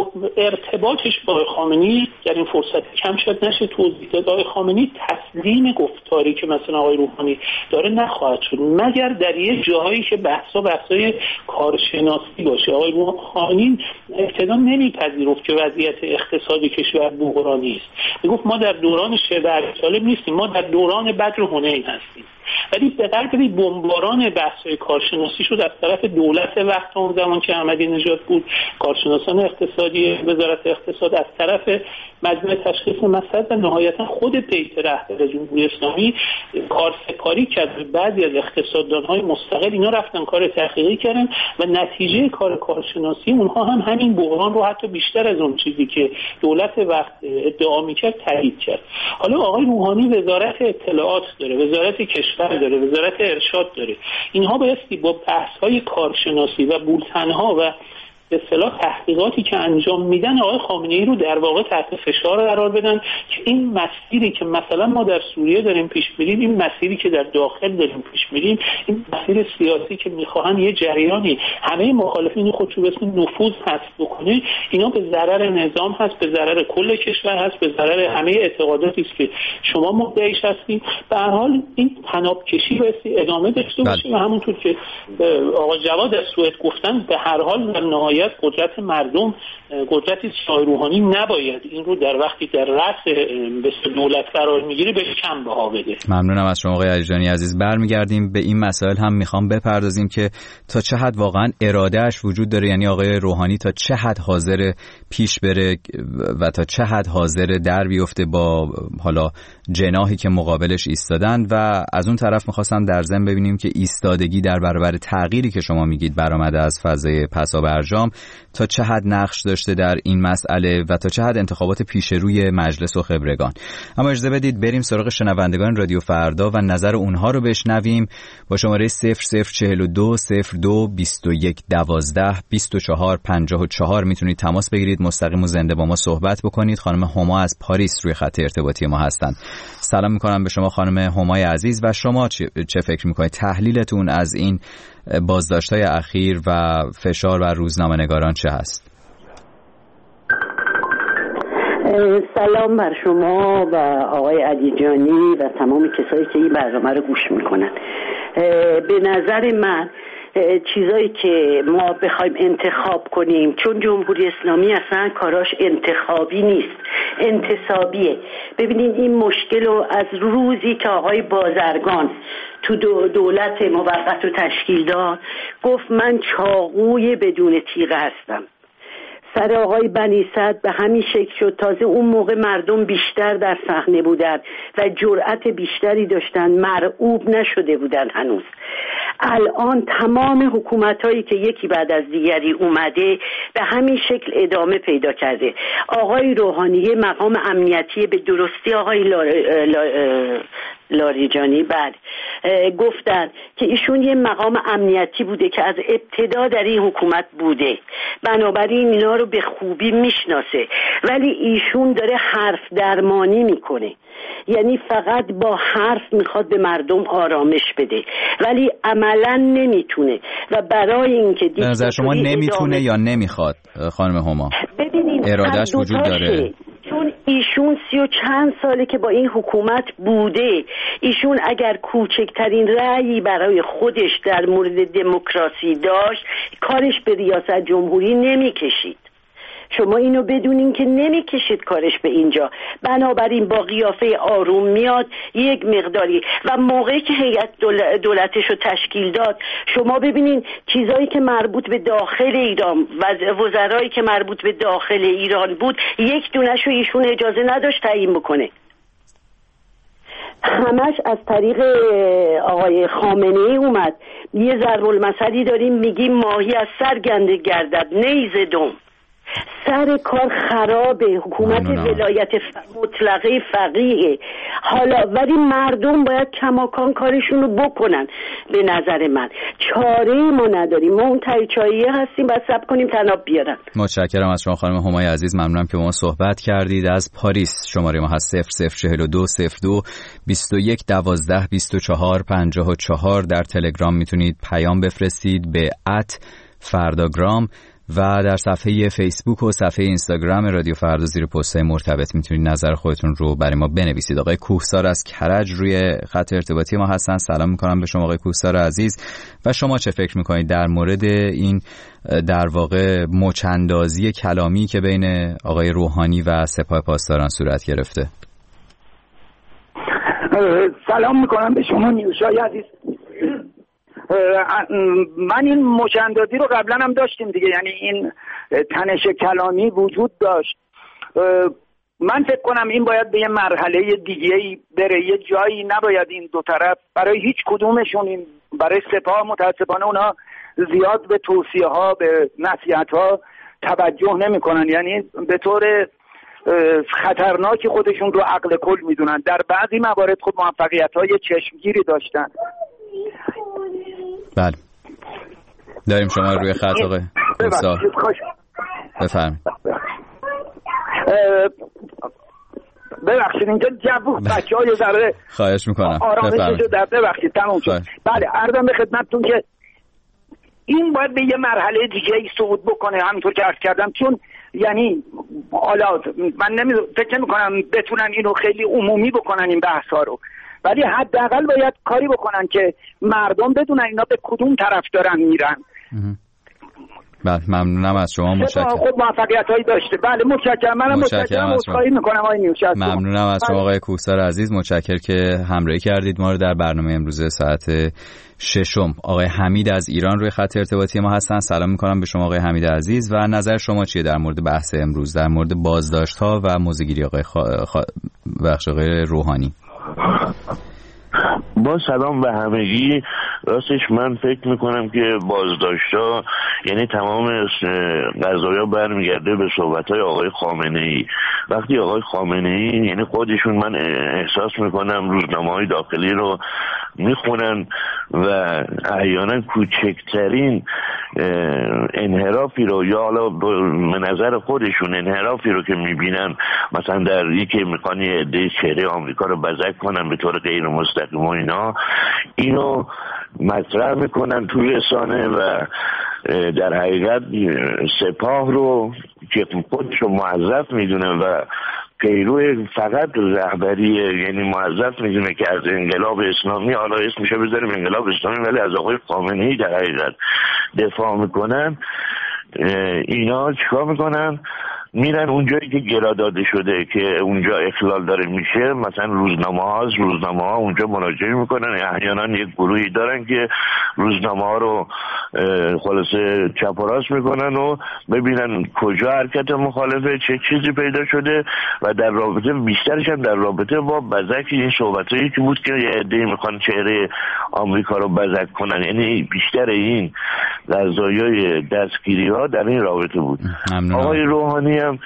ارتباطش با خامنه‌ای در این فرصت کم شد نشه توضیح داد. آقای خامنه‌ای تسلیم گفتاری که مثلا آقای روحانی داره نخواهد شد مگر در یه جاهایی که بحثا بحثای کارشناسی باشه. آقای روحانی ابتدا نمیپذیرفت که وضعیت اقتصادی کشور بحرانی است. میگفت ما در دوران شبه سالم نیستیم، ما در دوران بدر و حنین هستیم. ولی به قدری بمباران بحث‌های کارشناسی شد از طرف دولت وقت اون زمان که احمدی نژاد بود، کارشناسان اقتصادی وزارت اقتصاد، از طرف مجمع تشخیص مسائل و نهایتا خود بیت رهبر جمهوری اسلامی کارسپاری کرد. بعضی از اقتصاددان‌های مستقل اینا رفتن کار تحقیقی کردن و نتیجه کار کارشناسی اونها هم همین بحران رو حتی بیشتر از اون چیزی که دولت وقت ادعا می‌کرد تایید کرد. حالا آقای روحانی وزارت اطلاعات داره، وزارت کشور داره، وزارت ارشاد داره. اینها بایستی با بحث‌های کارشناسی و بولتن‌ها و به اصطلاح تحقیقاتی که انجام میدن آقای خامنه‌ای رو در واقع تحت فشار قرار بدن که این مسیری که مثلا ما در سوریه داریم پیش میریم، این مسیری که در داخل داریم پیش میریم، این مسیر سیاسی که میخواهن یه جریانی همه مخالفین خودشو به اسم نفوذ حذف بکنه، اینا به ضرر نظام هست، به ضرر کل کشور هست، به ضرر همه اعتقاداتی است که شما مدعیش هستید. به هر حال این تناب کشی بایستی ادامه داشته باشه و همونطور که آقای جواد از سوئد گفتن به هر حال در نهایت قدرت مردم قدرتی آقای روحانی نباید این رو در وقتی در رأس به دولت قرار میگیره به کم بها بده. ممنونم از شما آقای علیجانی عزیز. برمیگردیم به این مسائل هم میخوام بپردازیم که تا چه حد واقعا ارادهش وجود داره، یعنی آقای روحانی تا چه حد حاضر پیش بره و تا چه حد حاضر در بیفته با حالا جناحی که مقابلش ایستادن. و از اون طرف میخواستم در ضمن ببینیم که ایستادگی در برابر تغییری که شما میگید برآمده از فضای پسابرجام تا چه حد نقش داشته در این مسئله و تا چه حد انتخابات پیش روی مجلس و خبرگان. اما اجازه بدید بریم سراغ شنوندگان رادیو فردا و نظر اونها رو بشنویم. با شماره صفر صفر چهل و دو صفر دو بیست و یک دوازده بیست و چهار پنجاه و چهار میتونید تماس بگیرید، مستقیم و زنده با ما صحبت بکنید. خانم هما از پاریس روی خط ارتباطی ما هستند. سلام میکنم به شما خانم همای عزیز. و شما چه فکر میکنید؟ تحلیلتون از این بازداشت‌های اخیر و فشار و روزنامه‌نگاران چه هست؟ سلام بر شما و آقای علیجانی و تمام کسایی که این برنامه رو گوش میکنن. به نظر من چیزایی که ما بخوایم انتخاب کنیم، چون جمهوری اسلامی اصلا کاراش انتخابی نیست، انتصابیه. ببینید این مشکل رو از روزی که آقای بازرگان تو دولت موقت رو تشکیل داد گفت من چاقوی بدون تیغ هستم، سر آقای بنی صدر به همین شکل شد. تازه اون موقع مردم بیشتر در صحنه بودن و جرأت بیشتری داشتن، مرعوب نشده بودن هنوز. الان تمام حکومتایی که یکی بعد از دیگری اومده به همین شکل ادامه پیدا کرده. آقای روحانی مقام امنیتی به درستی آقای لار... لار... لاریجانی بعد گفتن که ایشون یه مقام امنیتی بوده که از ابتدا در این حکومت بوده، بنابراین اینا رو به خوبی میشناسه، ولی ایشون داره حرف درمانی میکنه، یعنی فقط با حرف میخواد به مردم آرامش بده ولی عملا نمیتونه. و برای اینکه به نظر شما نمیتونه ادامه... یا نمیخواد خانم هما؟ ببینید ارادهش وجود داره، چون ایشون سی و چند ساله که با این حکومت بوده. ایشون اگر کوچکترین رأیی برای خودش در مورد دموکراسی داشت کارش به ریاست جمهوری نمیکشید. شما اینو بدونین که نمیکشید کارش به اینجا. بنابراین با قیافه آروم میاد یک مقداری و موقعی که هیئت دولتش رو تشکیل داد شما ببینین چیزایی که مربوط به داخل ایران و وزرایی که مربوط به داخل ایران بود یک دونش رو ایشون اجازه نداشت تعیین بکنه، همش از طریق آقای خامنه‌ای اومد. یه ضرب المثلی داریم میگیم ماهی از سر گنده گردد نیز دم. سر کار خرابه، حکومت ولایت مطلقه فقیه حالا، ولی مردم باید کماکان کارشون رو بکنن. به نظر من چاره ما نداریم، ما اون تریچاییه هستیم، باید صبر کنیم تناب بیارن. متشکرم از شما خانم همای عزیز، ممنونم که با ما صحبت کردید. از پاریس شماره ما هست صفر صفر چهل و دو صفر دو بیست و یک دوازده بیست و چهار پنجاه و چهار. در تلگرام میتونید پیام بفرستید به ات فرداگرام و در صفحه فیسبوک و صفحه اینستاگرام رادیو فردا زیر پست‌های مرتبط میتونید نظر خودتون رو برای ما بنویسید. آقای کوهسار از کرج روی خط ارتباطی ما هستن. سلام میکنم به شما آقای کوهسار عزیز. و شما چه فکر میکنید در مورد این در واقع مچندازی کلامی که بین آقای روحانی و سپاه پاسداران صورت گرفته؟ سلام میکنم به شما نیوشای عزیز. من این مشندازی رو قبلا هم داشتیم دیگه، یعنی این تنش کلامی وجود داشت. من فکر کنم این باید به یه مرحله دیگه‌ای بره، یه جایی نباید این دو طرف برای هیچ کدومشون، این برای سپاه متاسفانه اونا زیاد به توصیه ها، به نصیحت ها توجه نمی کنن، یعنی به طور خطرناکی خودشون رو عقل کل میدونن. در بعضی موارد خود موفقیت های چشمگیری داشتن. بله داریم شما روی خط آقای موسا، بفرمایید. ببخشید اینجا جو بچه های ذره خواهش میکنم آرامششو در ببخشید تموم شد. بله عرضم به خدمتتون که این باید به یه مرحله دیگه ای صعود بکنه، همونطور که عرض کردم، چون یعنی حالا من نمیدونم، فکر نمی‌کنم بتونن اینو خیلی عمومی بکنن این بحثا رو، ولی حداقل باید کاری بکنن که مردم بدونن اینا به کدوم طرف دارن میرن. بله ممنونم از شما، متشکرم. خب موفقیتایی داشته. بله متشکرم. منم متشکرم، عذرخواهی میکنم آقای نیوشا. ممنونم از شما آقای کوهسار عزیز، متشکرم که همراهی کردید ما رو در برنامه امروز ساعت ششم. آقای حمید از ایران روی خط ارتباطی ما هستن. سلام میکنم به شما آقای حمید عزیز و نظر شما چیه در مورد بحث امروز، در مورد بازداشت‌ها و موضع‌گیری آقای خا... خا... بخش آقای روحانی؟ با سلام به همگی. راستش من فکر میکنم که بازداشت‌ها یعنی تمام قضایا برمیگرده به صحبت‌های آقای خامنه‌ای. وقتی آقای خامنه‌ای یعنی خودشون، من احساس میکنم روزنامه‌های داخلی رو میخونن و احیانا کوچکترین انحرافی رو یا حالا به نظر خودشون انحرافی رو که میبینن، مثلا در یکی میخوان یه عده چهره آمریکا رو بزک کنن به طور غیر مستقیم و اینا، اینو مطرح میکنن توی رسانه و در حقیقت سپاه رو که خودش رو موظف میدونه و پیرو فقط رهبری، یعنی موظف میدونه که از انقلاب اسلامی، حالا اسمشو بذاریم انقلاب اسلامی، ولی از آقای خامنه‌ای در حقیقت دفاع میکنن. اینا چیکار میکنن؟ میرن اونجایی که گرا داده شده که اونجا اخلال داره میشه، مثلا روزنامه ها روزنامه ها اونجا مراجعه میکنن. احیانا یک گروهی دارن که روزنامه ها رو خلاصه چپ و راست میکنن و ببینن کجا حرکت مخالفه، چه چیزی پیدا شده و در رابطه بیشترش هم در رابطه با بزک این صحبتایی که بود که یه عده‌ای میخوان چهره آمریکا رو بزک کنن، یعنی بیشتر این قضایای دستگیری ها در این رابطه بود. آقای روحانی هم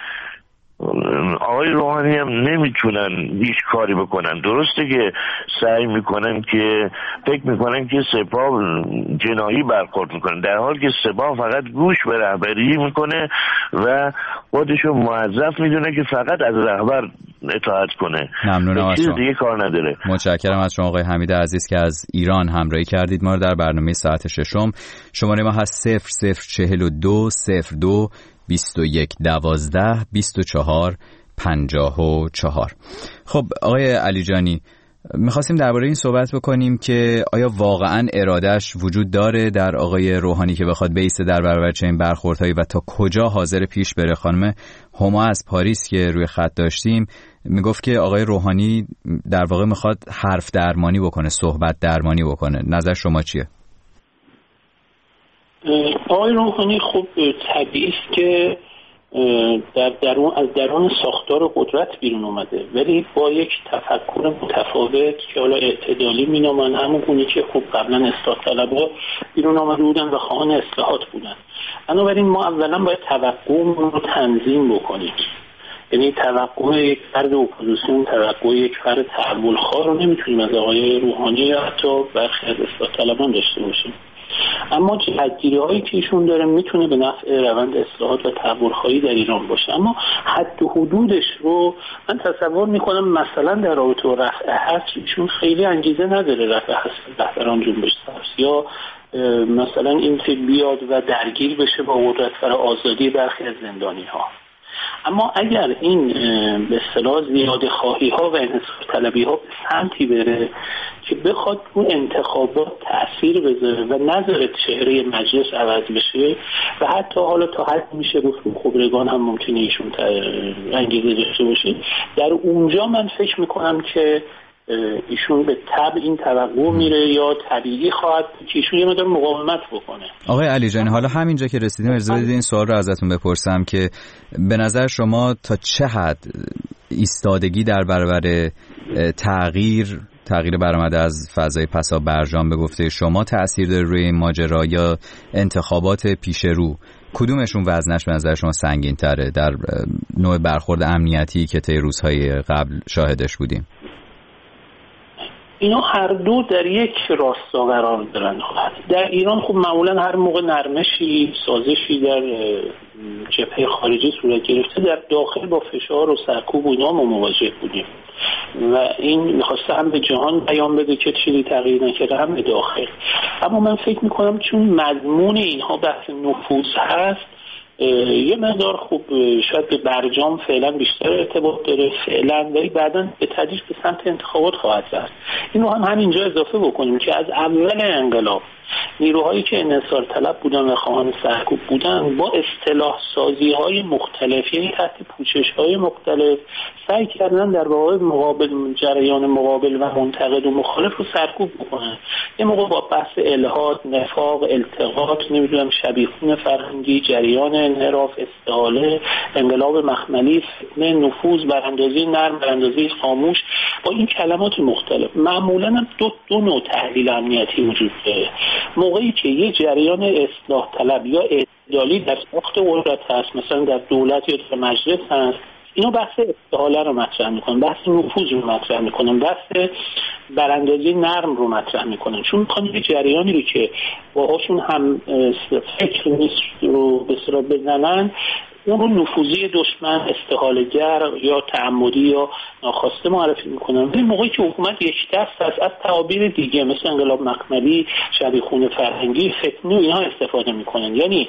آقای روحانی هم نمیتونن هیچ کاری بکنن. درسته که سعی میکنن که فکر میکنن که سپاه جنایی برخورد میکنن، در حال که سپاه فقط گوش به رهبری میکنه و خودشو موظف میدونه که فقط از رهبر اطاعت کنه. ممنونم از شما. دیگه کار نداره. متشکرم از شما آقای حمید عزیز که از ایران همراهی کردید ما رو در برنامه ساعت ششم. شماره ما هست صفر صفر چهل و دو صفر دو بیست و یک دوازده بیست و چهار پنجاه و چهار. خب آقای علی جانی، میخواستیم درباره این صحبت بکنیم که آیا واقعا ارادش وجود داره در آقای روحانی که بخواد بیسته در برابر چنین برخوردهایی و تا کجا حاضر پیش بره. خانم هما از پاریس که روی خط داشتیم میگفت که آقای روحانی در واقع میخواد حرف درمانی بکنه، صحبت درمانی بکنه. نظر شما چیه؟ آقای روحانی خب طبیعی است که در درون از درون ساختار قدرت بیرون اومده، ولی با یک تفکر متفاوت که حالا اعتدالی مینامن، همون گونه که خب قبلا اصلاح طلبها بیرون آمده بودن و خواهان اصلاحات بودن. بنابراین ما اولا باید توقعمون رو تنظیم بکنیم، یعنی توقع یک فرد اپوزیسیون، توقع یک فرد تحولخواه رو نمیتونیم از آقای روحانی یا حتی برخی از اصلاح طلبان داشته باشیم. اما جهتگیری هایی که ایشون داره میتونه به نفع روند اصلاحات و تحولخواهی در ایران باشه، اما حد و حدودش رو من تصور میکنم مثلا در رابطه با رفع حصر ایشون خیلی انگیزه نداره رفع حصر رهبران جنبش سبز، یا مثلا این که بیاد و درگیر بشه با قدرت برای آزادی برخی از زندانی ها. اما اگر این به اصطلاح زیاده خواهی ها و انحصار طلبی ها به سمتی بره که بخواد اون انتخابات تأثیر بذاره و نذاره چهره مجلس عوض بشه و حتی حالا تا حد میشه گفت خبرگان هم ممکنه ایشون انگیزه داشته باشه، در اونجا من فکر میکنم که ایشون به طبع این توقع میره یا طبیعی خواهد که ایشون یه مقدار مقاومت بکنه. آقای علی جان، حالا همینجا که رسیدیم اجازه بدید این سوال رو ازتون بپرسم که به نظر شما تا چه حد ایستادگی در برابر تغییر تغییر برآمده از فضای پسا برجام به گفته شما تأثیر داره روی این ماجرا، یا انتخابات پیش رو کدومشون وزنش به نظر شما سنگین تره در نوع برخورد امنیتی که طی روزهای قبل شاهدش بودیم؟ اینا هر دو در یک راستا قرار دارن. در ایران خب معمولا هر موقع نرمشی سازشی در جبهه خارجی صورت گرفته، در داخل با فشار و سرکوب و اینا ما مواجه بودیم و این میخواسته هم به جهان بیان بده که چیزی تغییر نکرده، هم به داخل. اما من فکر میکنم چون مضمون اینها بحث نفوذ هست، یه مقدار خوب شاید به برجام فعلا بیشتر ارتباط داره فعلا، ولی بعداً به تدریج به سمت انتخابات خواهد رفت. اینو هم همینجا اضافه بکنیم که از اول انقلاب نیروهایی که انحصار طلب بودن و خواهان سرکوب بودن با اصطلاح سازی های مختلف، یعنی تحت پوشش های مختلف، سعی کردن در واقع مقابل جریان مقابل و منتقد و مخالف رو سرکوب بکنن. یه موقع با بحث الحاد، نفاق، التقاط، نمیدونم شبیخون فرهنگی، جریان انحراف، استحاله، انقلاب مخملی، فتنه، نفوذ، براندازی نرم، براندازی خاموش، با این کلمات مختلف. معمولا هم دو دو نوع تحلیل امنیتی وجود داره. موقعی که یه جریان اصلاح طلب یا اعتدالی در ساخت قدرت هست، مثلا در دولت یا در مجلس هست، اینو بحث استحاله رو مطرح میکنن، بحث نفوذ رو مطرح میکنن، بحث براندازی نرم رو مطرح میکنن، چون میخوان یه جریانی رو که باهاشون هم فکر نیست رو به اصطلاح بزنن، اون رو نفوذی دشمن، استحاله‌گر یا تعمدی یا ناخواسته معرفی میکنن. این موقعی که حکومت یک دست است از تعابیر دیگه مثل انقلاب مخملی، شبیخون فرهنگی، فتنه و اینها استفاده میکنن. یعنی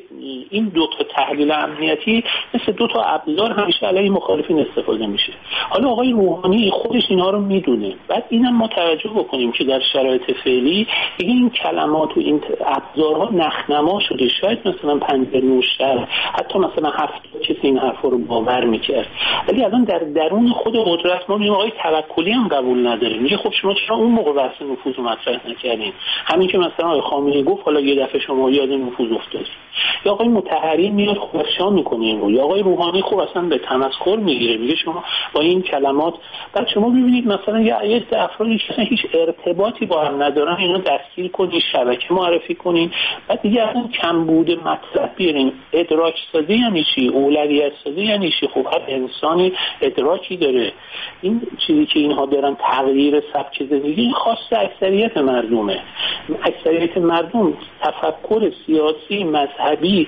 این دو تا تحلیل امنیتی مثل دو تا ابزار همیشه علیه مخالفین استفاده میشه. حالا آقای روحانی خودش اینها رو میدونه. بعد اینم ما توجه بکنیم که در شرایط فعلی این کلمات و این ابزارها نخنما شده. شاید مثلا پنجره نوشتر، حتی مثلا هفت کسی این حرفا رو باور میکرد، ولی الان در درون خود قدرت ما میگیم آقای توکلی هم قبول نداره. میگه خب شما چرا اون موقع بحث نفوذ رو مطرح نکردین؟ همین که مثلا آقای خامنه‌ای گفت حالا یه دفعه شما یاد نفوذ افتادید. یا آقای مطهری میاد خوشا میکنه این رو، یا آقای روحانی خب اصلا به تمسخر میگیره، میگه شما با این کلمات. بعد شما ببینید مثلا یه عده افرادی که اصلا هیچ ارتباطی با هم ندارن اینا دستگیر کنید، شبکه معرفی کنین، بعد دیگه اصلا کمبود مطلب بیارین. ادراک سازی یعنی چی؟ اولویت سازی یعنی چی؟ خب هر انسانی ادراکی داره. این چیزی که اینها دارن تغییر سبک زندگی، این خاص اکثریت مردمه. اکثریت مردم تفکر سیاسی، مذهبی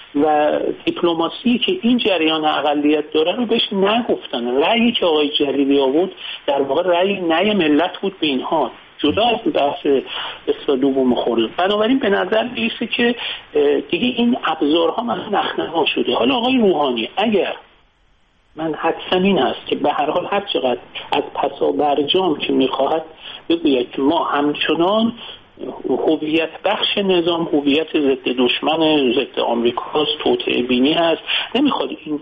و دیپلماسی که این جریان اقلیت داره رو بهش نگفتن. رأیی که آقای جلیلی آورد در واقع رأی نه ملت بود به اینها، جدا از بحث دوم خورد. بنابراین به نظر میرسه که دیگه این ابزارها مثلا نخنما شده. حالا آقای روحانی اگر من حدسم این هست که به هر حال هر چقدر از پسا برجام که میخواهد بگوید که ما همچنان هویت بخش نظام، هویت ضد دشمن، ضد آمریکاست، توطئه بینی هست، نمیخواد این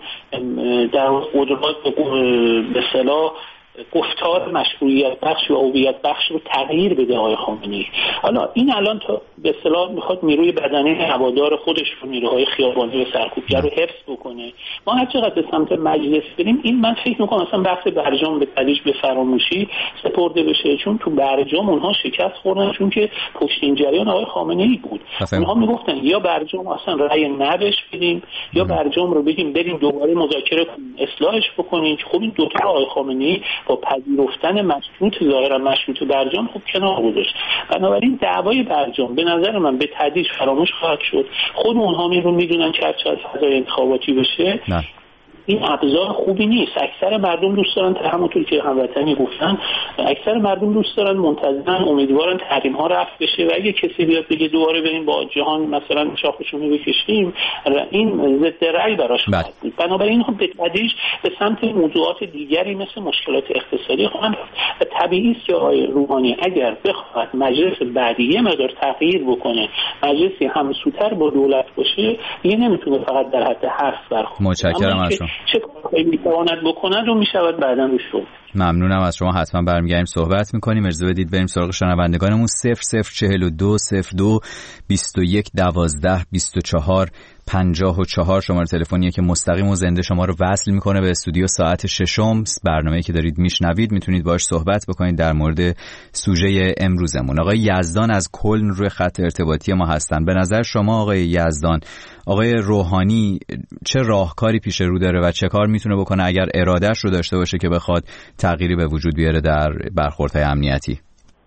در قدرات به اصطلاح گفتار مشروعیت بخش و هویت بخش رو تغییر بده آقای خامنه‌ای. حالا این الان تا به اصطلاح میخواد نیروی بدنی هوادار خودش رو، نیروهای خیابانی و سرکوبگر رو حفظ بکنه. ما هر چقدر به سمت مجلس بریم، این من فکر میکنم اصلا بحث برجام به تدریج به فراموشی سپرده بشه، چون تو برجام اونها شکست خوردن، چون که پشت این جریان آقای خامنه‌ای بود. اونها میگفتن یا برجام اصلا رأی ندش بدیم، یا برجام رو بگیم بریم دوباره مذاکره اصلاحش بکنیم. خب این دو تا آقای خامنه‌ای با پذیرفتن مشروط ظاهرا مشروط برجام خب کنار گذاشت. بنابراین دعوای برجام به نظر من به تدریج فراموش خواهد شد. خود اونها می رو میدونن که هرچه از فضای انتخاباتی بشه نه. این ابزار خوبی نیست. اکثر مردم دوست دارن، همونطور که هموطنی گفتن، اکثر مردم دوست دارن، منتظرن، امیدوارن تحریم ها رفع بشه و اگه کسی بیاد بگه دوباره بریم با جهان مثلا شاخشون رو بکشیم، این ضد رأی براش خواهد بود. بنابراین هم به تدریج به سمت موضوعات دیگری مثل مشکلات اقتصادی خواهند رفت. طبیعی است که آقای روحانی اگر بخواد مجلس بعدی یه مقدار تغییر بکنه، مجلسی همسوتر با دولت باشه، دیگه نمیتونه فقط در حد حرف برخورد. متشکرم از شما. چه کار میتواند بکنند رو میشود بعدا روش رو. ممنونم از شما. حتما برمیگردیم صحبت میکنیم. اجازه بدید بریم سراغ شنوندگانمون. صفر صفر چهل و دو صفر دو بیست و یک دوازده بیست و چهار پنجاه و چهار شماره تلفنیه که مستقیم و زنده شما رو وصل میکنه به استودیو ساعت ششم. برنامه‌ای که دارید میشنوید میتونید باهاش صحبت بکنید در مورد سوژه امروزمون. آقای یزدان از کلن روی خط ارتباطی ما هستن. به نظر شما آقای یزدان، آقای روحانی چه راهکاری پیش رو داره و چه کار میتونه بکنه اگر ارادهش رو داشته باشه که بخواد تغییری به وجود بیاره در برخوردهای امنیتی؟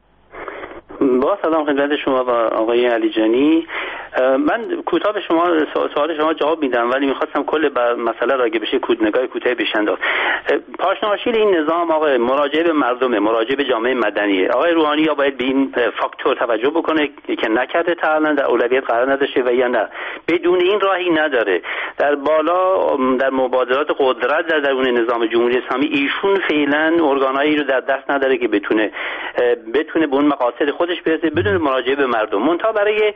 با سلام خدمت شما و آقای علیجانی. من کوتاه به شما سوال شما جواب میدم، ولی میخواستم کل مسئله راجع بشه کود نگاه کوتاه بشه انداخت. پاشناشیل این نظام آقای مراجعه به مردمه، مراجعه به جامعه مدنیه. آقای روحانی یا باید به این فاکتور توجه بکنه که نکرده تا الان در اولویت قرار نداشته و یا نه بدون این راهی نداره. در بالا در مبادرات قدرت در درون نظام جمهوری اسلامی ایشون فعلا ارگانایی رو در دست نداره که بتونه بتونه به اون مقاصد خودش برسه بدون مراجعه به مردم. منتها برای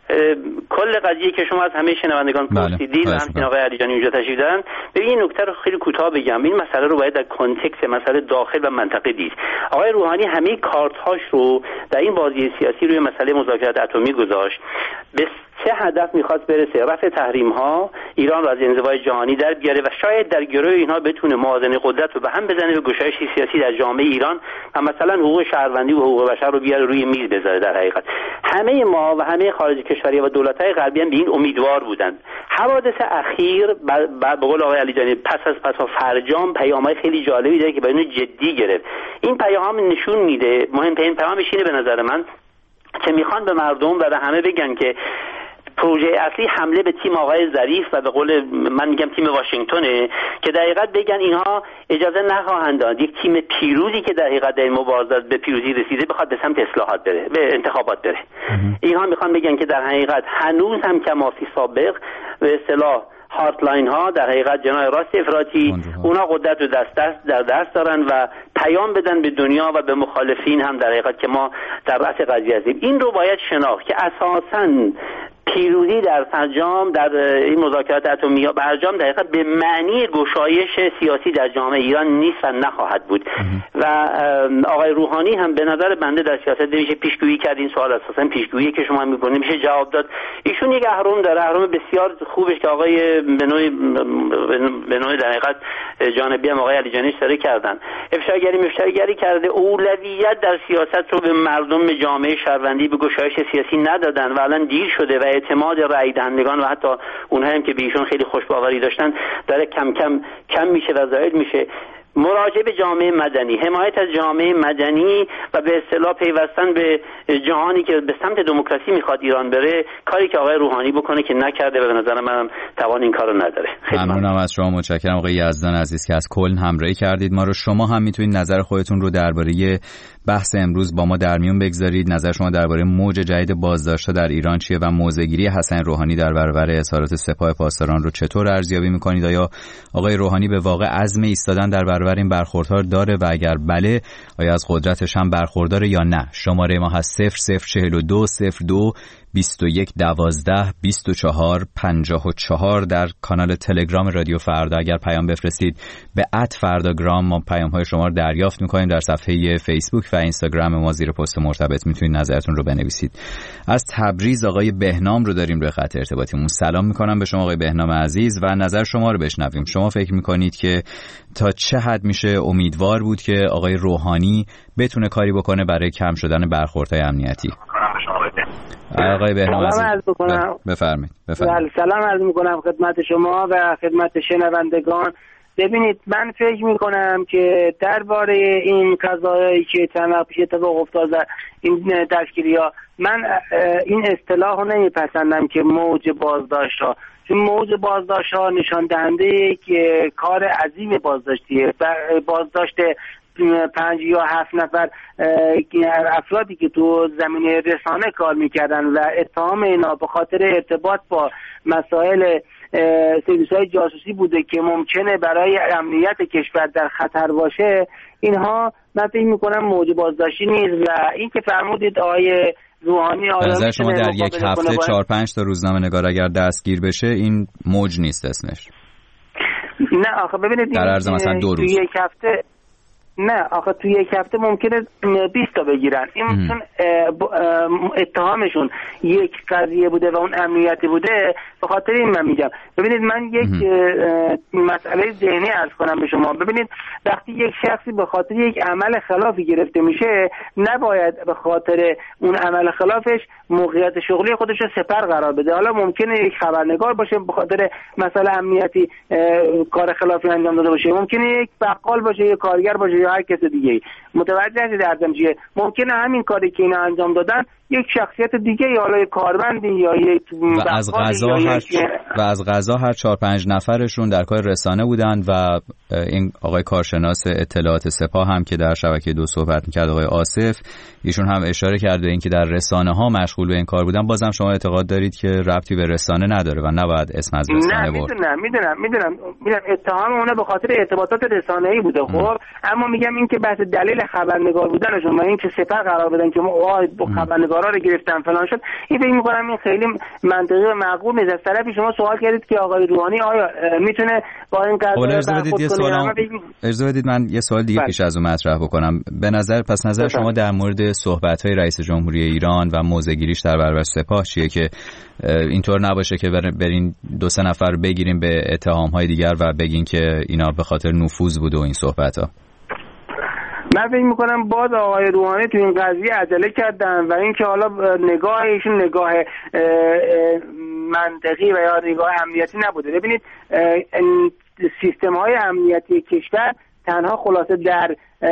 کل قضیه که شما از همه شنوندگان پرسیدید و همچنین آقای علیجانی اونجا تشریف دارن، ببین این نکته رو خیلی کوتاه بگم. این مسئله رو باید در کانتکست مسئله داخل و منطقه دید. آقای روحانی همه کارت‌هاش رو در این بازی سیاسی روی مسئله مذاکرات اتمی گذاشت. به چه هدف میخواست برسه؟ رفع تحریم ها، ایران رو از انزوای جهانی در بیاره و شاید در گروه اینها بتونه موازنه قدرت رو به هم بزنه به گشایش سیاسی در جامعه ایران و مثلا حقوق شهروندی و حقوق بشر رو بیاره روی میز بذاره. در حقیقت همه ما و همه خارج کشوری و دولت‌های غربی هم به این امیدوار بودند. حوادث اخیر به قول آقای علیجانی پس از پس فرجام پیام‌های خیلی جالبی داره که باید جدی گرفت. این پیام نشون میده، مهمترین پیامش اینه به نظر من که میخوان به مردم و به همه بگن که پروژه اصلی حمله به تیم آقای ظریف و به قول من میگم تیم واشنگتونه که در حقیقت بگن اینها اجازه نخواهند داد یک تیم پیروزی که در حقیقت در مبارزات به پیروزی رسیده بخواد به سمت اصلاحات بره، به انتخابات بره. اینها میخوان بگن که در حقیقت هنوز هم کما فی سابق به اصطلاح هارتلاین ها در حقیقت جناح راست افراطی اونا قدرت رو دست دست در دست دارن و پیام بدن به دنیا و به مخالفین هم در حقیقت که ما در رأس قضیه هستیم. این رو باید شناخت که اساساً پیروزی در فرجام در این مذاکرات اتمی یا برجام در حقیقت به معنی گشایش سیاسی در جامعه ایران نیست و نخواهد بود. و آقای روحانی هم به نظر بنده در سیاست نمیشه پیشگویی کرد. این سوال اساسا پیشگویی که شما میکنید میشه جواب داد. ایشون یک اهرم داره، اهرم بسیار خوبش که آقای به نوعی به نوعی در حقیقت جانبی هم آقای علیجانی اشاره کردن. افشاگری مفشاگری کرده، اولویت در سیاست رو به مردم جامعه شهروندی به گشایش سیاسی ندادن و الان دیر شده و اعتماد رأی دهندگان و حتی اونها هم که به ایشون خیلی خوشباوری داشتن داره کم کم کم میشه و زائد میشه. مراجعه به جامعه مدنی، حمایت از جامعه مدنی و به اصطلاح پیوستن به جهانی که به سمت دموکراسی میخواد ایران بره، کاری که آقای روحانی بکنه که نکرده و به نظر من توان این کارو نداره. ممنونم از شما، متشکرم آقای یزدان عزیز که از کلن همراهی کردید ما رو. شما هم میتونید نظر خودتون رو درباره بحث امروز با ما در میون بگذارید. نظر شما درباره موج جدید بازداشت‌ها در ایران چیه و موضع‌گیری حسن روحانی در برابر اظهارات سپاه پاسداران رو چطور ارزیابی می‌کنید؟ آیا آقای روحانی به واقع عزم ایستادن در برابر این برخوردها داره و اگر بله آیا از قدرتش هم برخورداره یا نه؟ شماره ما هست صفر صفر چهل و دو صفر دو بیست و یک دوازده بیست و چهار پنجاه و چهار. در کانال تلگرام رادیو فردا اگر پیام بفرستید به ات فرداگرام ما پیام های شما رو دریافت میکنیم. در صفحه فیسبوک و اینستاگرام ما زیر پست مرتبط میتونید نظرتون رو بنویسید. از تبریز آقای بهنام رو داریم روی خط ارتباطیمون. سلام میکنم به شما آقای بهنام عزیز و نظر شما رو بشنویم. شما فکر میکنید که تا چه حد میشه امیدوار بود که آقای روحانی بتونه کاری بکنه برای کم شدن برخوردهای امنیتی؟ آقای بهنام عزیز بفرمایید. بفرمایید. سلام عرض میکنم خدمت شما و خدمت شنوندگان. ببینید من فکر میکنم که درباره این قضایایی که چند وقت پیش اتفاق افتاد این دستگیری‌ها، من این اصطلاح رو نمیپسندم که موج بازداشت‌ها، چون موج بازداشت‌ها نشان دهنده یک کار عظیم بازداشتیه. بازداشت پنج یا هفت نفر افرادی که تو زمینه رسانه کار میکردن و اتهام اینا به خاطر ارتباط با مسائل سرویس‌های جاسوسی بوده که ممکنه برای امنیت کشور در خطر باشه، اینها من فکر میکنم موج بازداشتی نیست. و این که فرمودید آقای روحانی آیا نظر شما در یک هفته چهار پنج تا روزنامه نگار اگر دستگیر بشه این موج نیست اسمش؟ نه آخه ببینید در عرض مثلا دو روز یک هفته نه آخه توی یک هفته ممکنه بیست تا بگیرن. این چون اتهامشون یک قضیه بوده و اون امنیتی بوده، به خاطر این من میگم. ببینید من یک مسئله ذهنی عرض کنم به شما. ببینید وقتی یک شخصی به خاطر یک عمل خلافی گرفته میشه، نباید به خاطر اون عمل خلافش موقعیت شغلی خودش رو سپر قرار بده. حالا ممکنه یک خبرنگار باشه به خاطر مسئله امنیتی کار خلافی انجام داده باشه، ممکنه یک بقال باشه، یک کارگر باشه یا هر کس دیگه. متوجه هستید دردم چیه؟ ممکنه همین کاری که اینا انجام دادن یک شخصیت دیگه یا حالا یک کارمندی یا یک و از غذا هر و از غذا هر چهار پنج نفرشون در کار رسانه بودن و این آقای کارشناس اطلاعات سپاه هم که در شبکه دو صحبت می‌کرد، آقای آصف، ایشون هم اشاره کرد به اینکه در رسانه ها مشغول به این کار بودن. بازم شما اعتقاد دارید که ربطی به رسانه نداره و نباید اسم از رسانه برد؟ نه میدونم میدونم میدونم میدونم اتهام اونه به خاطر ارتباطات رسانه‌ای بوده. خب اما میگم این که بحث دلیل خبرنگار بودنشون و این که سپر قرار بدن که ما خبرنگارا رو گرفتن فلان شد، این فکر می‌کنم این خیلی منطقی و معقول نیست. از طرفی شما سوال کردید که آقای روحانی آیا میتونه با این قضیه برخورد کنه؟ اجازه بدید من یه سوال دیگه پیش از اون مطرح بکنم. به نظر پس نظر بسید. شما در مورد صحبت‌های رئیس جمهوری ایران و موضع‌گیریش در برابر سپاه چیه که اینطور نباشه که برین دو سه نفر بگیریم به اتهام‌های دیگر و بگین که اینا به خاطر نفوذ بوده و این صحبت‌ها؟ من فکر میکنم باز آقای روحانی تو این قضیه عجله کردن و اینکه حالا نگاه ایشون نگاه منطقی و یا نگاه امنیتی نبوده. ببینید سیستم های امنیتی کشور تنها خلاصه در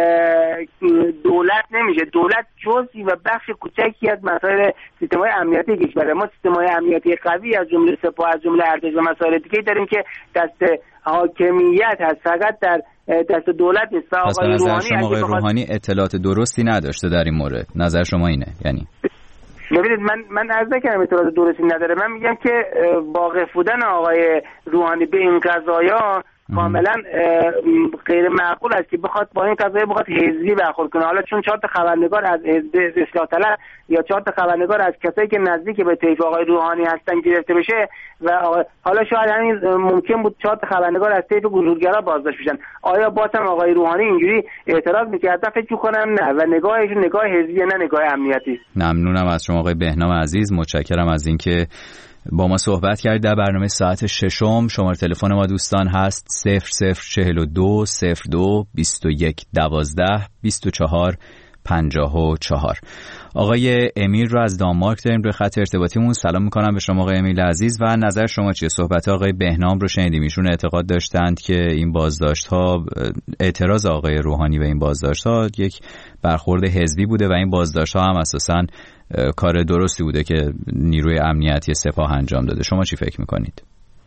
دولت نمیشه. دولت جزئی و بخش کوچکی از مسائل سیستم های امنیتی کشور. ما سیستم های امنیتی قوی از جمله سپاه، از جمله ارتش و مسائل دیگه داریم که دست حاکمیت هست، فقط در دست دولت نیست. پس به نظر شما آقای روحانی اطلاعات درستی نداشته در این مورد؟ نظر شما اینه یعنی؟ ببینید من من عرض نکردم اطلاعات درستی نداره. من میگم که واقف بودن آقای روحانی به این قضایا کاملا غیر معقول است که بخواد با این قضیه بخواد حزبی برخورد کنه. حالا چون چهار تا خبرنگار از حزب اصلاح طلب یا چهار تا خبرنگار از کسایی که نزدیک به طیف آقای روحانی هستن گرفته بشه و حالا شاید همین ممکن بود چهار تا خبرنگار از طیف گورگرا بازداشت بشن، آیا بازم آقای روحانی اینجوری اعتراض می‌کرد؟ فکر می‌کنم نه و نگاهشون نگاه حزبی نه نگاه امنیتی. ممنونم از شما آقای بهنام عزیز، متشکرم از اینکه با ما صحبت کردید. در برنامه ساعت ششم شماره تلفن ما دوستان هست صفر صفر چهل و دو صفر دو بیست و یک دوازده بیست و چهار پنجاه و چهار. آقای امیل رو از دانمارک داریم روی خط ارتباطیمون. سلام میکنم به شما آقای امیل عزیز و نظر شما چیه؟ صحبت آقای بهنام رو شنیدیم، ایشون اعتقاد داشتند که این بازداشت ها، اعتراض آقای روحانی به این بازداشت ها یک برخورد حزبی بوده و این بازداشت ها هم اساساً کار درستی بوده که نیروی امنیتی سپاه انجام داده. شما چی فکر میکنید؟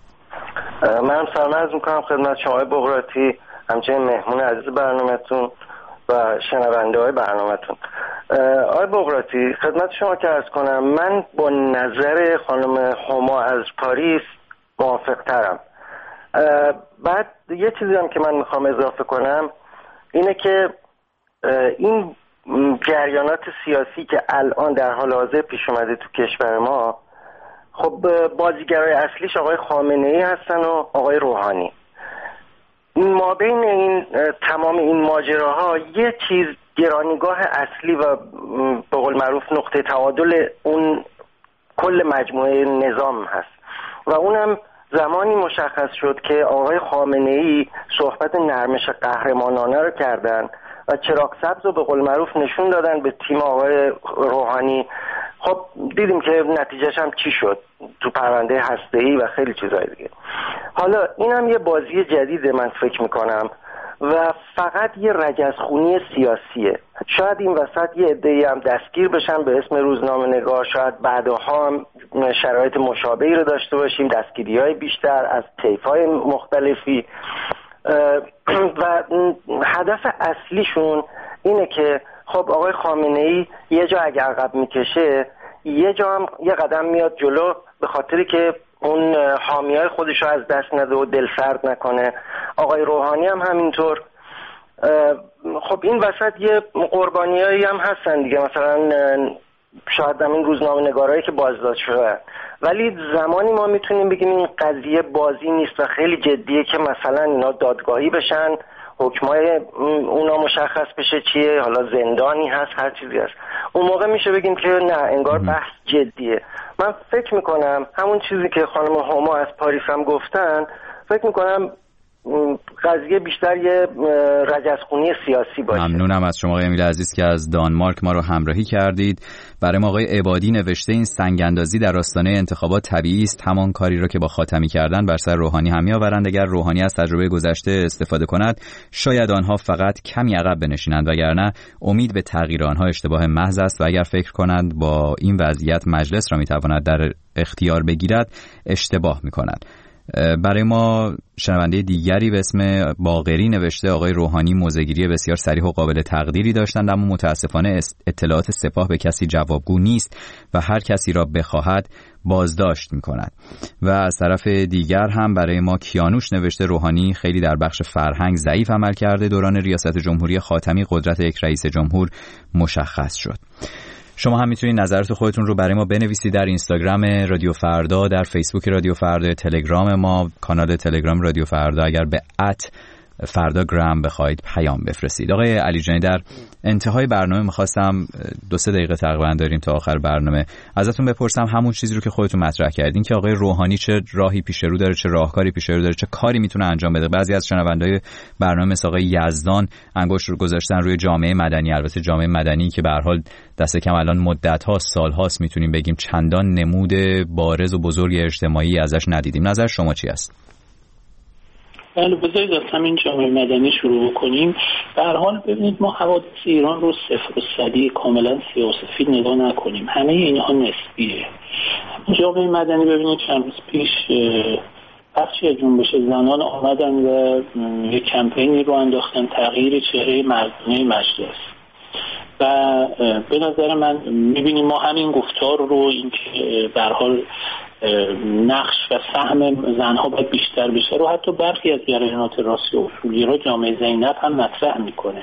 من سلام عرض میکنم خدمت شما بغراتی، همچنین مهمون عزیز برنامه‌تون و شنونده های برنامه‌تون. آقای بغراتی خدمت شما که عرض کنم من با نظر خانم هما از پاریس موافق ترم. بعد یه چیزی هم که من میخوام اضافه کنم اینه که این جریانات سیاسی که الان در حال حاضر پیش اومده تو کشور ما، خب بازیگرای اصلیش آقای خامنه‌ای هستن و آقای روحانی. ما بین این تمام این ماجراها یه چیز گرانیگاه اصلی و به قول معروف نقطه تعادل اون کل مجموعه نظام هست و اونم زمانی مشخص شد که آقای خامنه‌ای صحبت نرمش قهرمانانه رو کردن و چراغ سبز رو به قول معروف نشون دادن به تیم آقای روحانی. خب دیدیم که نتیجهش هم چی شد تو پرونده هسته‌ای و خیلی چیزای دیگه. حالا اینم یه بازی جدیده من فکر میکنم و فقط یه رگزخونی سیاسیه. شاید این وسط یه عده‌ای هم دستگیر بشن به اسم روزنامه‌نگار، شاید بعدها هم شرایط مشابهی رو داشته باشیم، دستگیری‌های بیشتر از طیف‌های مختلفی و هدف اصلیشون اینه که خب آقای خامنه‌ای یه جا اگه عقب میکشه یه جا هم یه قدم میاد جلو به خاطری که اون حامیای خودش رو از دست نده و دل سرد نکنه. آقای روحانی هم همینطور. خب این وسط یه قربانیایی هم هستن دیگه، مثلا شاید همین روزنامه‌نگارایی که بازداشت شدن، ولی زمانی ما میتونیم بگیم این قضیه بازی نیست و خیلی جدیه که مثلا اینا دادگاهی بشن، حکمای اونا مشخص بشه چیه، حالا زندانی هست هر چیزی هست، اون موقع میشه بگیم که نه انگار بحث جدیه. من فکر میکنم همون چیزی که خانم هما از پاریس هم گفتن، فکر میکنم قضیه بیشتر یه رجزخونی سیاسی باشه. ممنونم از شما آقای امیل عزیز که از دانمارک ما رو همراهی کردید. برای ما آقای عبادی نوشته این سنگ‌اندازی در آستانه انتخابات طبیعی است، همان کاری را که با خاتمی کردن بر سر روحانی هم می‌آورند. اگر روحانی از تجربه گذشته استفاده کند شاید آنها فقط کمی عقب بنشینند، وگرنه امید به تغییر آنها اشتباه محض است و اگر فکر کنند با این وضعیت مجلس را می‌تواند در اختیار بگیرد اشتباه می‌کنند. برای ما شنونده دیگری به اسم باقری نوشته آقای روحانی موضع‌گیری بسیار صریح و قابل تقدیری داشتند، اما متاسفانه اطلاعات سپاه به کسی جوابگو نیست و هر کسی را بخواهد بازداشت می‌کند. و از طرف دیگر هم برای ما کیانوش نوشته روحانی خیلی در بخش فرهنگ ضعیف عمل کرده، دوران ریاست جمهوری خاتمی قدرت یک رئیس جمهور مشخص شد. شما هم میتونید نظرات خودتون رو برای ما بنویسید در اینستاگرام رادیو فردا، در فیسبوک رادیو فردا، تلگرام ما، کانال تلگرام رادیو فردا، اگر به ات فرداگرام بخواید پیام بفرستید. آقای علی جانی، در انتهای برنامه می‌خواستم دو سه دقیقه تقریبا داریم تا آخر برنامه ازتون بپرسم همون چیزی رو که خودتون مطرح کردین که آقای روحانی چه راهی پیش رو داره، چه راهکاری پیش رو داره، چه کاری میتونه انجام بده. بعضی از شنوندای برنامه مثل آقای یزدان انگشت رو گذاشتن روی جامعه مدنی، البته جامعه مدنی که به هر حال دست کم الان مدت‌ها سال‌هاست میتونیم بگیم چندان نمود بارز و بزرگ اجتماعی ازش ندیدیم. نظر شما چی است؟ بله، بذارید از همین جامعه مدنی شروع بکنیم. به هر حال ببینید ما حوادث ایران رو صفر و صدی کاملا سیاه‌وسفید نگاه نکنیم، همه اینها نسبیه. جامعه مدنی ببینید چند روز پیش بخشی از جنبش زنان آمدن و یک کمپینی رو انداختن تغییر چهره مردانه مجلس و به نظر من میبینیم ما همین گفتار رو این که به هر حال نقش و سهم زنها باید بیشتر بشه رو حتی برخی از جریانات راستی و اصولگرا جامعه زینب هم مطرح میکنه.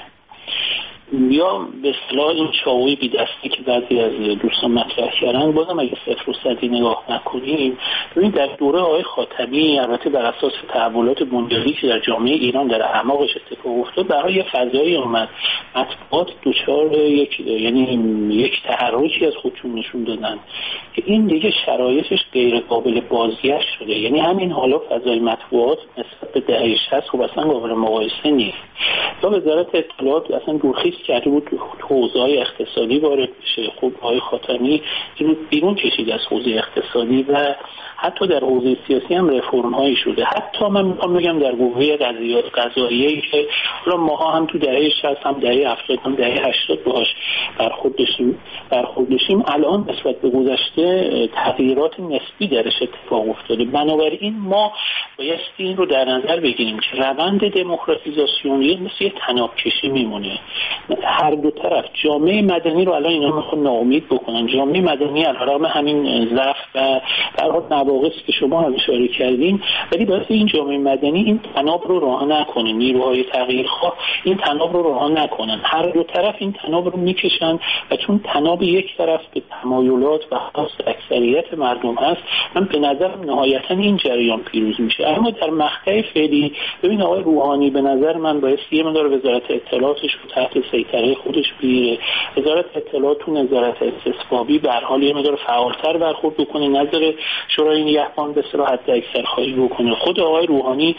یا به اصطلاح این چاوی بی دستی که بعضی از دوستان مطرح کردن، بازم اگه صفر و صدی نگاه نکنیم ببینید در دوره آقای خاتمی البته بر اساس تحولات بنیادی که در جامعه ایران در اعماقش اتفاق افتاد، برای یه فضایی اومد مطبوعات دوچار یک یعنی یک تحرکی از خودشون نشون دادن که این دیگه شرایطش غیر قابل بازگشت شده. یعنی همین حالا فضای مطبوعات نسبت به دهه شصت خب اصلا قابل مقایسه نیست. تا وزارت اطلاعات اصلا دورخیز کرده بود تو حوزه‌های اقتصادی وارد بشه، خب آقای خاتمی اینو بیرون کشید از حوزه اقتصادی و حتی در حوزه سیاسی هم رفرم هایی شده. حتی من میخوام بگم در حوزه قضاییه که حالا ماها هم تو دهه شصت هم دهه هفتاد هم دهه هشتاد باهاش برخورد داشتیم برخورد داشتیم الان نسبت به گذشته تغییرات نسبی درش اتفاق افتاده. بنابراین ما باید این رو در نظر بگیریم که روند دموکراتیزاسیونی مثل یه طناب کشی میمونه. هر دو طرف جامعه مدنی رو الان اینا میخوان ناامید بکنن. جامعه مدنی علیرغم همین ضعف و در حال نواقصی که شما هم اشاره کردین، ولی باید این جامعه مدنی این طناب رو رها نکنه، نیروهای تغییرخواه این طناب رو رها نکنن. هر دو طرف این طناب رو میکشن و چون طناب یک طرف به تمایلات و خواست اکثریت مردم هست، من به نظرم نهایتا این جریان پیروز میشه. اما در مقطع فعلی ببین آقای روحانی به نظر من باید یه مقدار وزارت اطلاعاتش رو تحت سیطره خودش بگیره. وزارت اطلاعات تو نظارت استصوابی به هر حال یه مقدار فعالتر برخورد بکنه، نظر شورای نگهبان به صراحت اکثر خواهی بکنه. خود آقای روحانی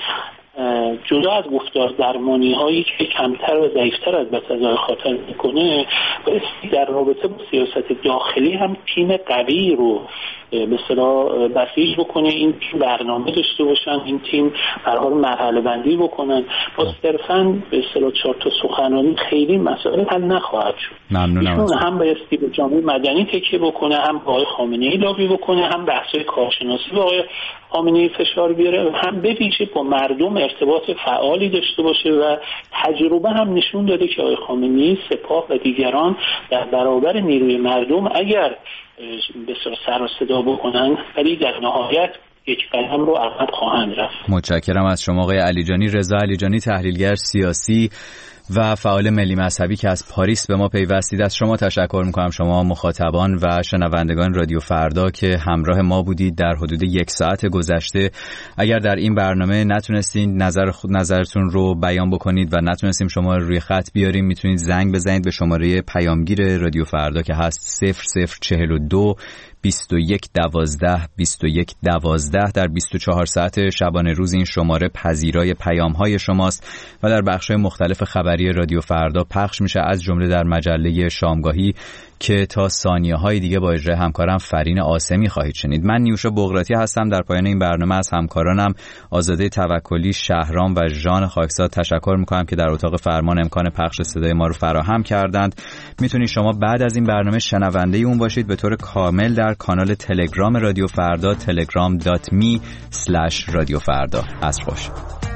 جدا از گفتار درمانی هایی که کمتر و ضعیفتر از بس از آقای خاتمی میکنه، بایستی در رابطه با سیاست داخلی هم تیم قوی رو به اصطلاح بسیج بکنه، این تیم برنامه داشته باشن، این تیم به هر حال مرحله بندی بکنن. با صرفاً به اصطلاح چهار تا سخنرانی خیلی مسائل حل نخواهد شد. ممنونم. هم بایستی به جامعه مدنی تکیه بکنه، هم با آقای خامنه‌ای لابی بکنه، هم بحث‌های کارشناسی با آقای خامنه‌ای فشار بیاره، هم به ویژه با مردم ارتباط فعالی داشته باشه و تجربه هم نشون داده که آقای خامنه‌ای، سپاه و دیگران در برابر نیروی مردم اگر به سر و صدا بکنن ولی در نهایت یک قدم رو عقب خواهند رفت. متشکرم از شما آقای علیجانی. رضا علیجانی، تحلیلگر سیاسی و فعال ملی مذهبی که از پاریس به ما پیوستید، از شما تشکر میکنم، شما مخاطبان و شنوندگان رادیو فردا که همراه ما بودید در حدود یک ساعت گذشته. اگر در این برنامه نتونستین نظر خود نظرتون رو بیان بکنید و نتونستیم شما روی خط بیاریم، میتونید زنگ بزنید به شماره پیامگیر رادیو فردا که هست صفر صفر چهل و دو بیست و یک دوازده بیست و یک دوازده. در بیست و چهار ساعت شبانه روز این شماره پذیرای پیام‌های شماست و در بخش‌های مختلف خبری رادیو فردا پخش میشه، از جمله در مجله شامگاهی که تا ثانیه‌های دیگه با اجرای همکارم فرین عاصمی خواهید شنید. من نیوشا بغراتی هستم. در پایان این برنامه از همکارانم آزاده توکلی، شهرام و ژان خاکساد تشکر میکنم که در اتاق فرمان امکان پخش صدای ما رو فراهم کردند. میتونید شما بعد از این برنامه شنونده اون باشید به طور کامل در کانال تلگرام رادیو فردا تلگرام دات می اسلش رادیو فردا. عصر خوش.